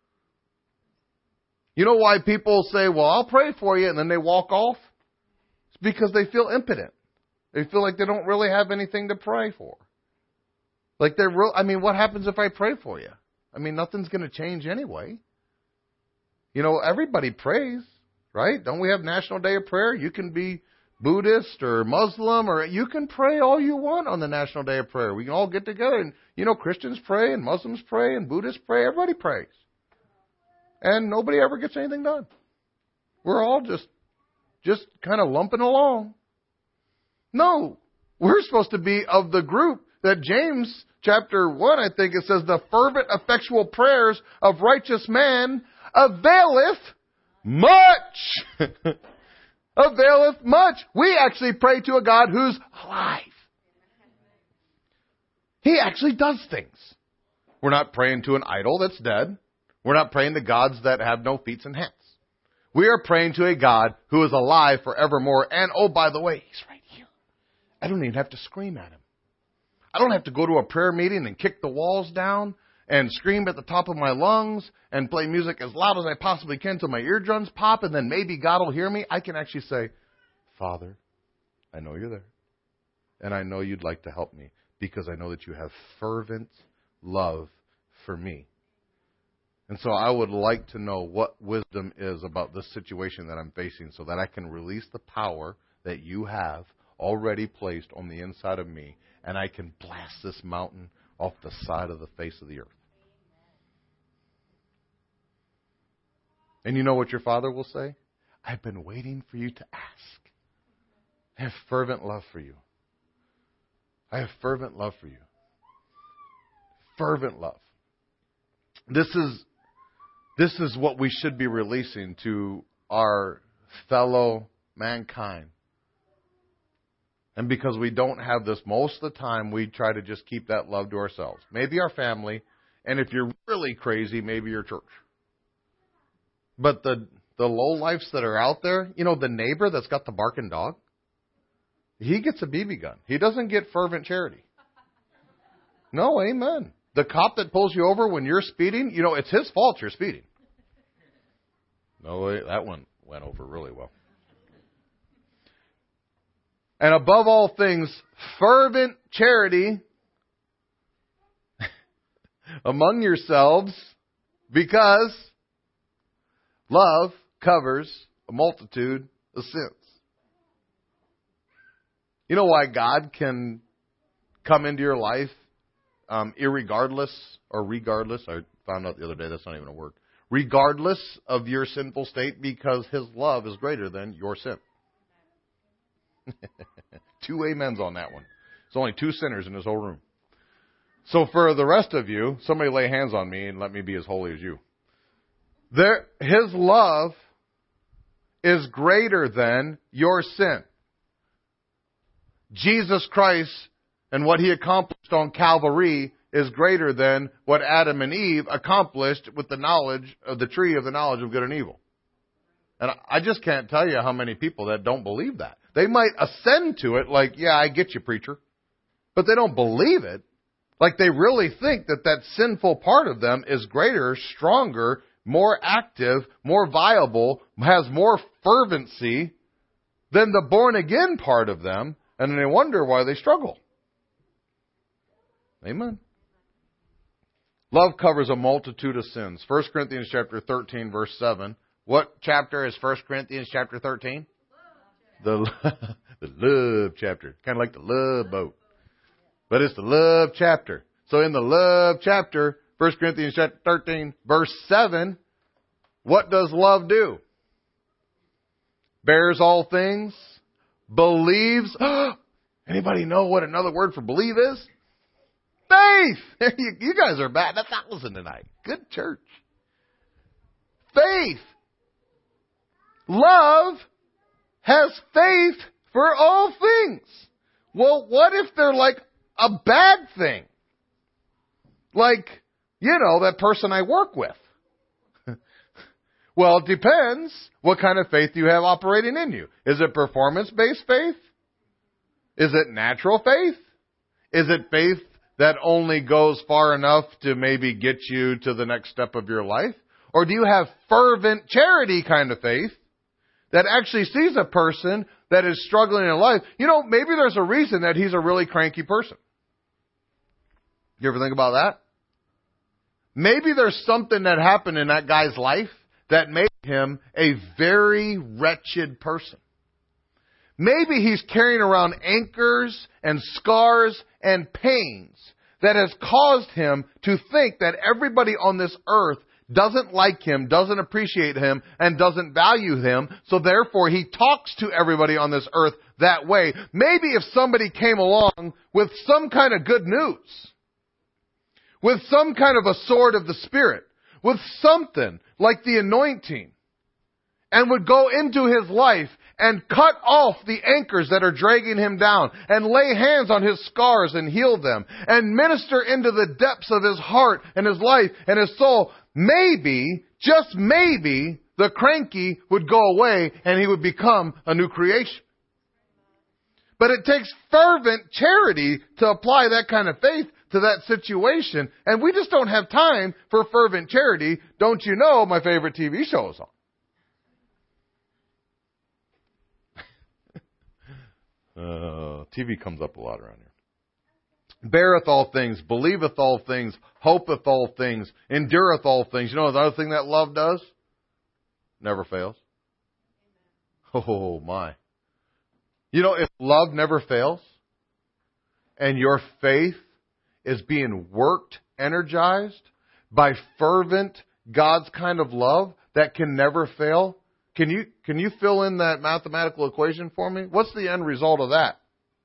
[SPEAKER 1] You know why people say, well, I'll pray for you, and then they walk off? It's because they feel impotent. They feel like they don't really have anything to pray for. Like what happens if I pray for you? Nothing's going to change anyway. Everybody prays, right? Don't we have National Day of Prayer? You can be Buddhist or Muslim, or you can pray all you want on the National Day of Prayer. We can all get together and, Christians pray and Muslims pray and Buddhists pray. Everybody prays. And nobody ever gets anything done. We're all just kind of lumping along. No, we're supposed to be of the group that James chapter 1, I think it says, the fervent, effectual prayers of righteous man availeth much. Availeth much. We actually pray to a God who's alive. He actually does things. We're not praying to an idol that's dead. We're not praying to gods that have no feet and hands. We are praying to a God who is alive forevermore. And, oh, by the way, He's right here. I don't even have to scream at Him. I don't have to go to a prayer meeting and kick the walls down and scream at the top of my lungs and play music as loud as I possibly can till my eardrums pop, and then maybe God will hear me. I can actually say, Father, I know you're there. And I know you'd like to help me because I know that you have fervent love for me. And so I would like to know what wisdom is about this situation that I'm facing so that I can release the power that you have already placed on the inside of me, and I can blast this mountain off the side of the face of the earth. And you know what your Father will say? I've been waiting for you to ask. I have fervent love for you. I have fervent love for you. Fervent love. This is what we should be releasing to our fellow mankind. And because we don't have this most of the time, we try to just keep that love to ourselves. Maybe our family, and if you're really crazy, maybe your church. But the lowlifes that are out there, the neighbor that's got the barking dog, he gets a BB gun. He doesn't get fervent charity. No, amen. The cop that pulls you over when you're speeding, it's his fault you're speeding. No, wait, that one went over really well. And above all things, fervent charity among yourselves, because love covers a multitude of sins. You know why God can come into your life irregardless or regardless? I found out the other day that's not even a word. Regardless of your sinful state, because His love is greater than your sin. 2 amens on that one. There's only 2 sinners in this whole room. So for the rest of you, somebody lay hands on me and let me be as holy as you. His love is greater than your sin. Jesus Christ and what He accomplished on Calvary is greater than what Adam and Eve accomplished with the knowledge of the tree of the knowledge of good and evil. And I just can't tell you how many people that don't believe that. They might ascend to it like, yeah, I get you, preacher. But they don't believe it. Like they really think that sinful part of them is greater, stronger, more active, more viable, has more fervency than the born-again part of them. And they wonder why they struggle. Amen. Love covers a multitude of sins. 1 Corinthians chapter 13, verse 7. What chapter is 1 Corinthians chapter 13? The love chapter. Kind of like the love boat. But it's the love chapter. So in the love chapter, 1 Corinthians chapter 13, verse 7, what does love do? Bears all things. Believes. Anybody know what another word for believe is? Faith. You guys are batting 1,000 tonight. Good church. Faith. Love has faith for all things. Well, what if they're like a bad thing? Like, that person I work with. Well, it depends what kind of faith you have operating in you. Is it performance-based faith? Is it natural faith? Is it faith that only goes far enough to maybe get you to the next step of your life? Or do you have fervent charity kind of faith that actually sees a person that is struggling in life? You know, maybe there's a reason that he's a really cranky person. You ever think about that? Maybe there's something that happened in that guy's life that made him a very wretched person. Maybe he's carrying around anchors and scars and pains that has caused him to think that everybody on this earth doesn't like him, doesn't appreciate him, and doesn't value him. So therefore, he talks to everybody on this earth that way. Maybe if somebody came along with some kind of good news, with some kind of a sword of the Spirit, with something like the anointing, and would go into his life and cut off the anchors that are dragging him down, and lay hands on his scars and heal them, and minister into the depths of his heart and his life and his soul, maybe, just maybe, the cranky would go away and he would become a new creation. But it takes fervent charity to apply that kind of faith to that situation, and we just don't have time for fervent charity. Don't you know my favorite TV show is on? TV comes up a lot around here. Beareth all things, believeth all things, hopeth all things, endureth all things. You know the other thing that love does? Never fails. Oh my. You know, if love never fails, and your faith is being worked, energized by fervent God's kind of love that can never fail, can you fill in that mathematical equation for me? What's the end result of that?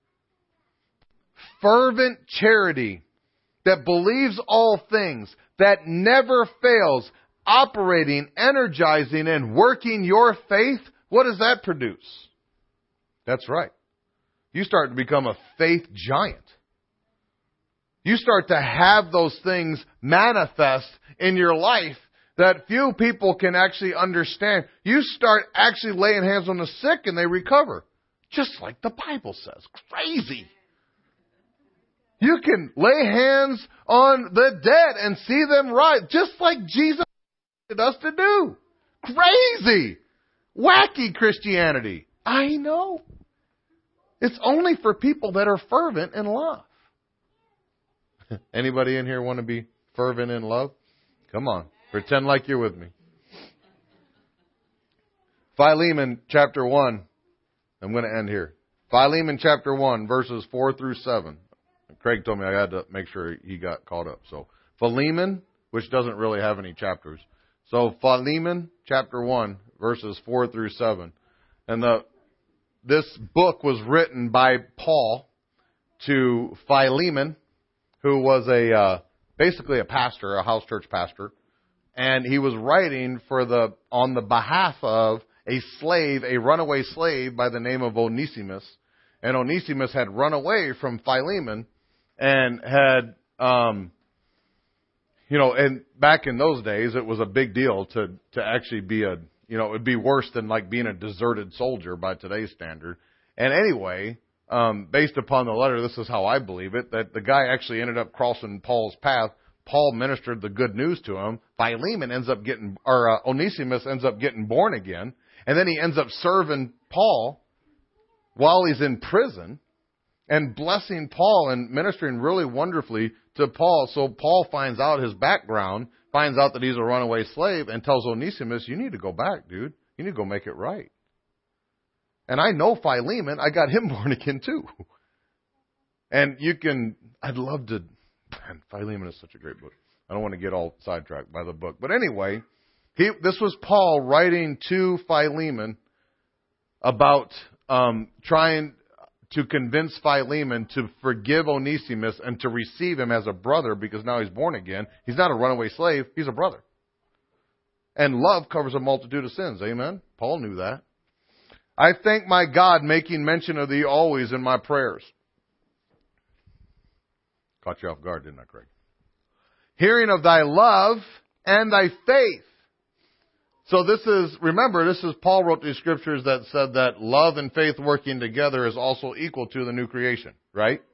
[SPEAKER 1] Fervent charity that believes all things, that never fails, operating, energizing, and working your faith. What does that produce? That's right. You start to become a faith giant. You start to have those things manifest in your life that few people can actually understand. You start actually laying hands on the sick and they recover. Just like the Bible says. Crazy. You can lay hands on the dead and see them rise. Just like Jesus wanted us to do. Crazy. Wacky Christianity. I know. It's only for people that are fervent in love. Anybody in here want to be fervent in love? Come on. Pretend like you're with me. Philemon chapter 1. I'm going to end here. Philemon chapter 1, verses 4 through 7. Craig told me I had to make sure he got caught up. So Philemon, which doesn't really have any chapters. So Philemon chapter 1, verses 4 through 7. And this book was written by Paul to Philemon, who was basically a pastor, a house church pastor. And he was writing on the behalf of a slave, a runaway slave by the name of Onesimus. And Onesimus had run away from Philemon and had, and back in those days, it was a big deal to actually be it'd be worse than like being a deserted soldier by today's standard. And anyway, based upon the letter, this is how I believe it, that the guy actually ended up crossing Paul's path. Paul ministered the good news to him. Onesimus ends up getting born again. And then he ends up serving Paul while he's in prison and blessing Paul and ministering really wonderfully to Paul. So Paul finds out his background, finds out that he's a runaway slave, and tells Onesimus, you need to go back, dude. You need to go make it right. And I know Philemon. I got him born again too. And I'd love to, man, Philemon is such a great book. I don't want to get all sidetracked by the book. But anyway, this was Paul writing to Philemon about trying to convince Philemon to forgive Onesimus and to receive him as a brother because now he's born again. He's not a runaway slave. He's a brother. And love covers a multitude of sins. Amen? Paul knew that. I thank my God, making mention of thee always in my prayers. Caught you off guard, didn't I, Craig? Hearing of thy love and thy faith. So this is Paul wrote these scriptures that said that love and faith working together is also equal to the new creation, right?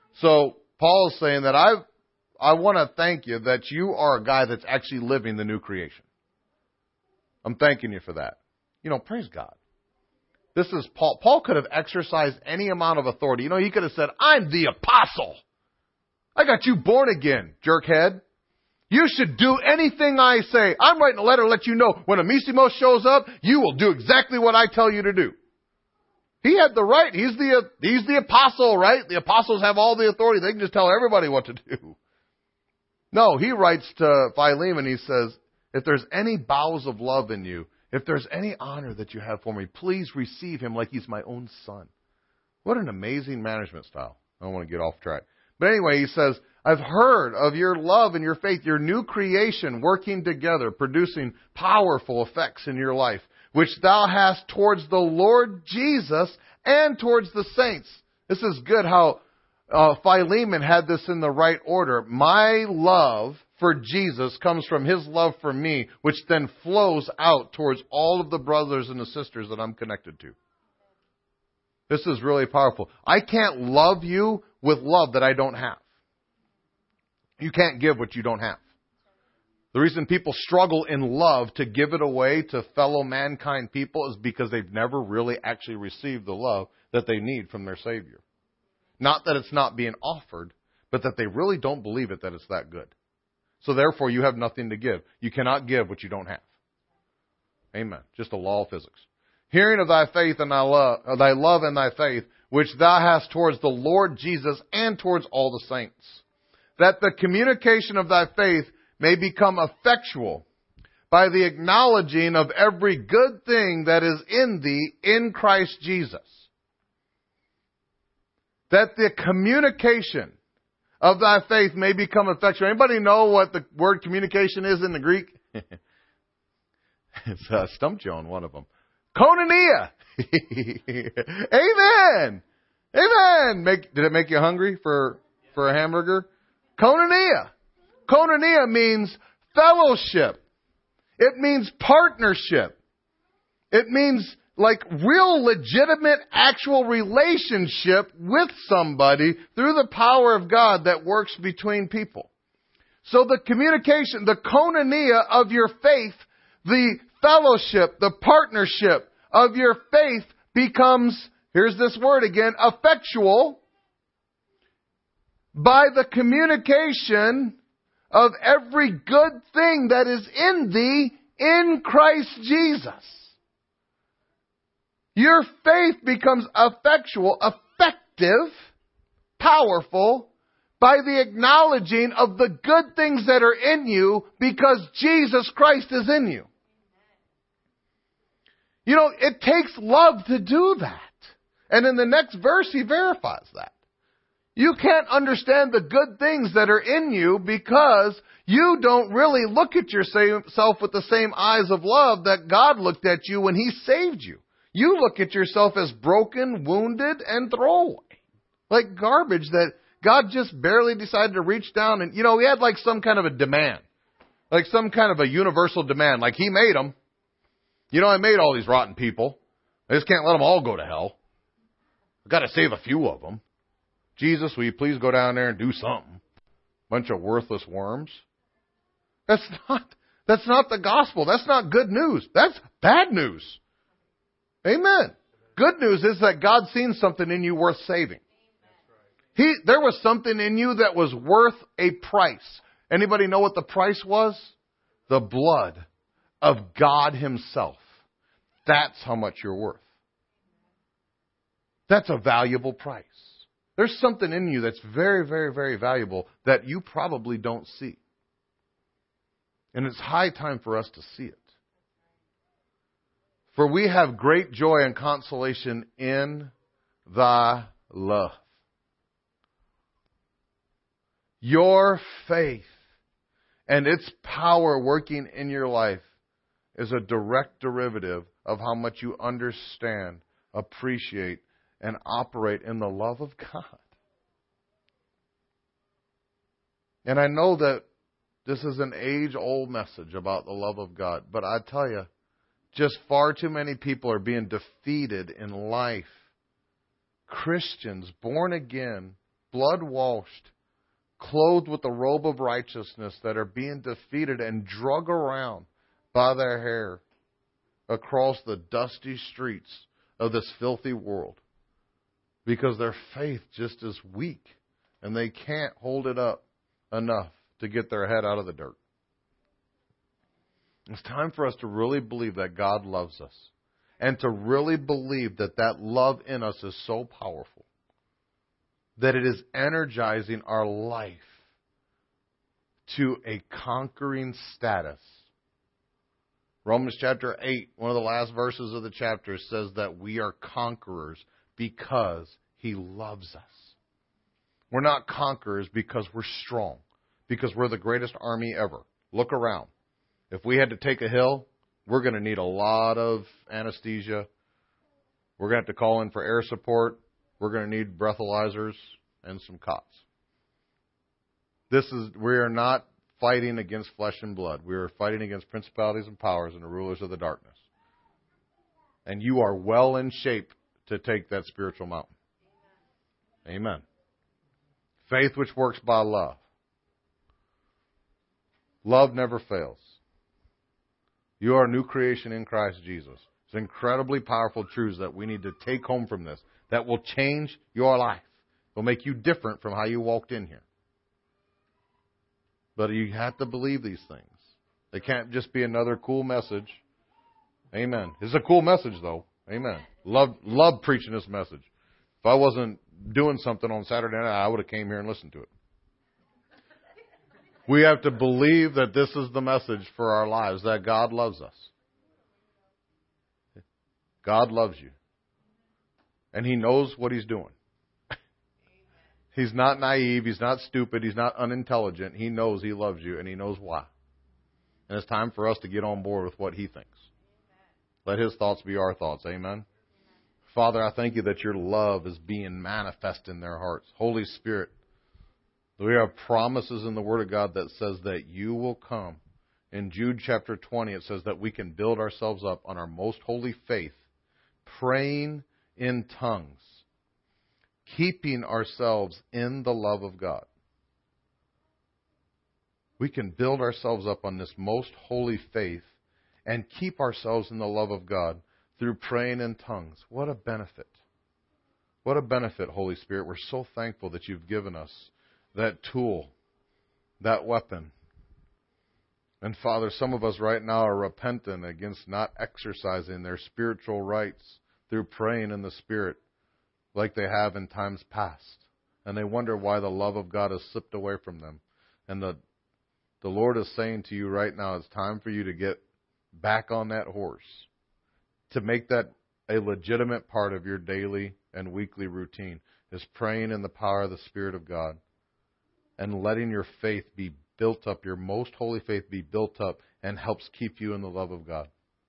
[SPEAKER 1] So Paul is saying that I want to thank you that you are a guy that's actually living the new creation. I'm thanking you for that. Praise God. This is Paul. Paul could have exercised any amount of authority. He could have said, I'm the apostle. I got you born again, jerkhead. You should do anything I say. I'm writing a letter to let you know when Onesimus shows up, you will do exactly what I tell you to do. He had the right. He's the apostle, right? The apostles have all the authority. They can just tell everybody what to do. No, he writes to Philemon, he says, if there's any bowels of love in you, if there's any honor that you have for me, please receive him like he's my own son. What an amazing management style. I don't want to get off track. But anyway, he says, I've heard of your love and your faith, your new creation working together, producing powerful effects in your life, which thou hast towards the Lord Jesus and towards the saints. This is good how Philemon had this in the right order. My love for Jesus comes from his love for me, which then flows out towards all of the brothers and the sisters that I'm connected to. This is really powerful. I can't love you with love that I don't have. You can't give what you don't have. The reason people struggle in love to give it away to fellow mankind people is because they've never really actually received the love that they need from their Savior. Not that it's not being offered, but that they really don't believe it, that it's that good. So therefore, you have nothing to give. You cannot give what you don't have. Amen. Just a law of physics. Hearing of thy faith and thy love and thy faith, which thou hast towards the Lord Jesus and towards all the saints, that the communication of thy faith may become effectual by the acknowledging of every good thing that is in thee in Christ Jesus. That the communication of thy faith may become effectual. Anybody know what the word communication is in the Greek? It's stumped you on one of them. Koinonia. Amen. Amen. Did it make you hungry for a hamburger? Koinonia. Koinonia means fellowship. It means partnership. It means like real legitimate actual relationship with somebody through the power of God that works between people. So the communication, the koinonia of your faith, the fellowship, the partnership of your faith becomes, here's this word again, effectual by the communication of every good thing that is in thee in Christ Jesus. Your faith becomes effectual, effective, powerful, by the acknowledging of the good things that are in you because Jesus Christ is in you. It takes love to do that. And in the next verse, he verifies that. You can't understand the good things that are in you because you don't really look at yourself with the same eyes of love that God looked at you when he saved you. You look at yourself as broken, wounded, and throwaway. Like garbage that God just barely decided to reach down and, he had like some kind of a demand. Like some kind of a universal demand. Like he made them. I made all these rotten people. I just can't let them all go to hell. I've got to save a few of them. Jesus, will you please go down there and do something? Bunch of worthless worms. That's not the gospel. That's not good news. That's bad news. Amen. Good news is that God's seen something in you worth saving. There was something in you that was worth a price. Anybody know what the price was? The blood of God himself. That's how much you're worth. That's a valuable price. There's something in you that's very, very, very valuable that you probably don't see. And it's high time for us to see it. For we have great joy and consolation in thy love. Your faith and its power working in your life is a direct derivative of how much you understand, appreciate, and operate in the love of God. And I know that this is an age-old message about the love of God, but I tell you, just far too many people are being defeated in life. Christians, born again, blood-washed, clothed with the robe of righteousness, that are being defeated and drug around by their hair across the dusty streets of this filthy world because their faith just is weak and they can't hold it up enough to get their head out of the dirt. It's time for us to really believe that God loves us and to really believe that that love in us is so powerful that it is energizing our life to a conquering status. Romans chapter 8, one of the last verses of the chapter, says that we are conquerors because He loves us. We're not conquerors because we're strong, because we're the greatest army ever. Look around. If we had to take a hill, we're going to need a lot of anesthesia. We're going to have to call in for air support. We're going to need breathalyzers and some cots. We are not fighting against flesh and blood. We are fighting against principalities and powers and the rulers of the darkness. And you are well in shape to take that spiritual mountain. Amen. Faith which works by love. Love never fails. You are a new creation in Christ Jesus. It's incredibly powerful truths that we need to take home from this that will change your life. Will make you different from how you walked in here. But you have to believe these things. They can't just be another cool message. Amen. It's a cool message, though. Amen. Love preaching this message. If I wasn't doing something on Saturday night, I would have came here and listened to it. We have to believe that this is the message for our lives, that God loves us. God loves you. And He knows what He's doing. He's not naive. He's not stupid. He's not unintelligent. He knows He loves you, and He knows why. And it's time for us to get on board with what He thinks. Let His thoughts be our thoughts. Amen. Father, I thank You that Your love is being manifest in their hearts. Holy Spirit, we have promises in the Word of God that says that You will come. In Jude chapter 20, it says that we can build ourselves up on our most holy faith, praying in tongues, keeping ourselves in the love of God. We can build ourselves up on this most holy faith and keep ourselves in the love of God through praying in tongues. What a benefit. What a benefit, Holy Spirit. We're so thankful that You've given us that tool, that weapon. And Father, some of us right now are repentant against not exercising their spiritual rights through praying in the Spirit like they have in times past. And they wonder why the love of God has slipped away from them. And the Lord is saying to you right now, it's time for you to get back on that horse, to make that a legitimate part of your daily and weekly routine, is praying in the power of the Spirit of God and letting your faith be built up, your most holy faith be built up, and helps keep you in the love of God.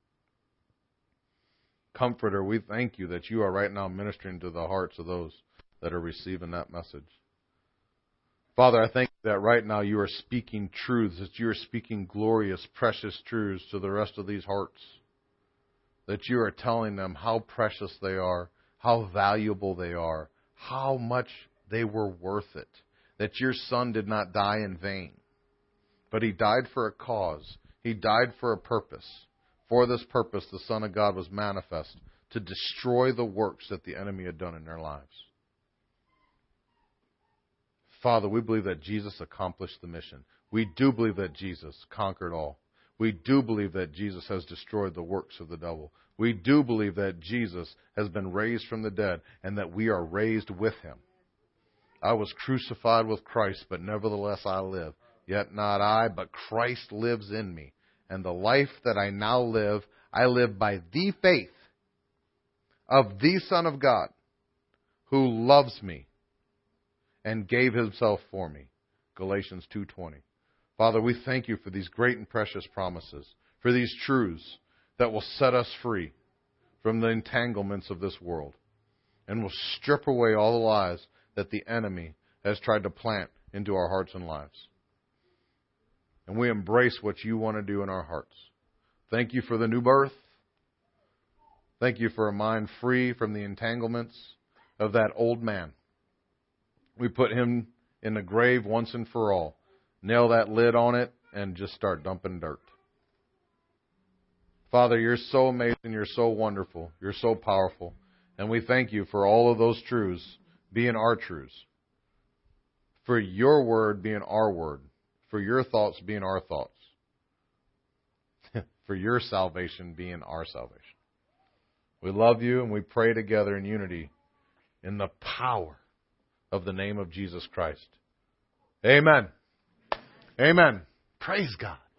[SPEAKER 1] Comforter, we thank You that You are right now ministering to the hearts of those that are receiving that message. Father, I thank You that right now You are speaking truths, that You are speaking glorious, precious truths to the rest of these hearts. That You are telling them how precious they are, how valuable they are, how much they were worth it. That Your Son did not die in vain, but He died for a cause. He died for a purpose. For this purpose, the Son of God was manifest, to destroy the works that the enemy had done in their lives. Father, we believe that Jesus accomplished the mission. We do believe that Jesus conquered all. We do believe that Jesus has destroyed the works of the devil. We do believe that Jesus has been raised from the dead and that we are raised with Him. I was crucified with Christ, but nevertheless I live. Yet not I, but Christ lives in me. And the life that I now live, I live by the faith of the Son of God, who loves me and gave Himself for me. Galatians 2:20. Father, we thank You for these great and precious promises, for these truths that will set us free from the entanglements of this world and will strip away all the lies that the enemy has tried to plant into our hearts and lives. And we embrace what You want to do in our hearts. Thank You for the new birth. Thank You for a mind free from the entanglements of that old man. We put him in the grave once and for all. Nail that lid on it and just start dumping dirt. Father, you're so amazing. You're so wonderful. You're so powerful. And we thank you for all of those truths being our truths. For your word being our word. For your thoughts being our thoughts. For your salvation being our salvation. We love you and we pray together in unity in the power of the name of Jesus Christ. Amen. Amen. Praise God.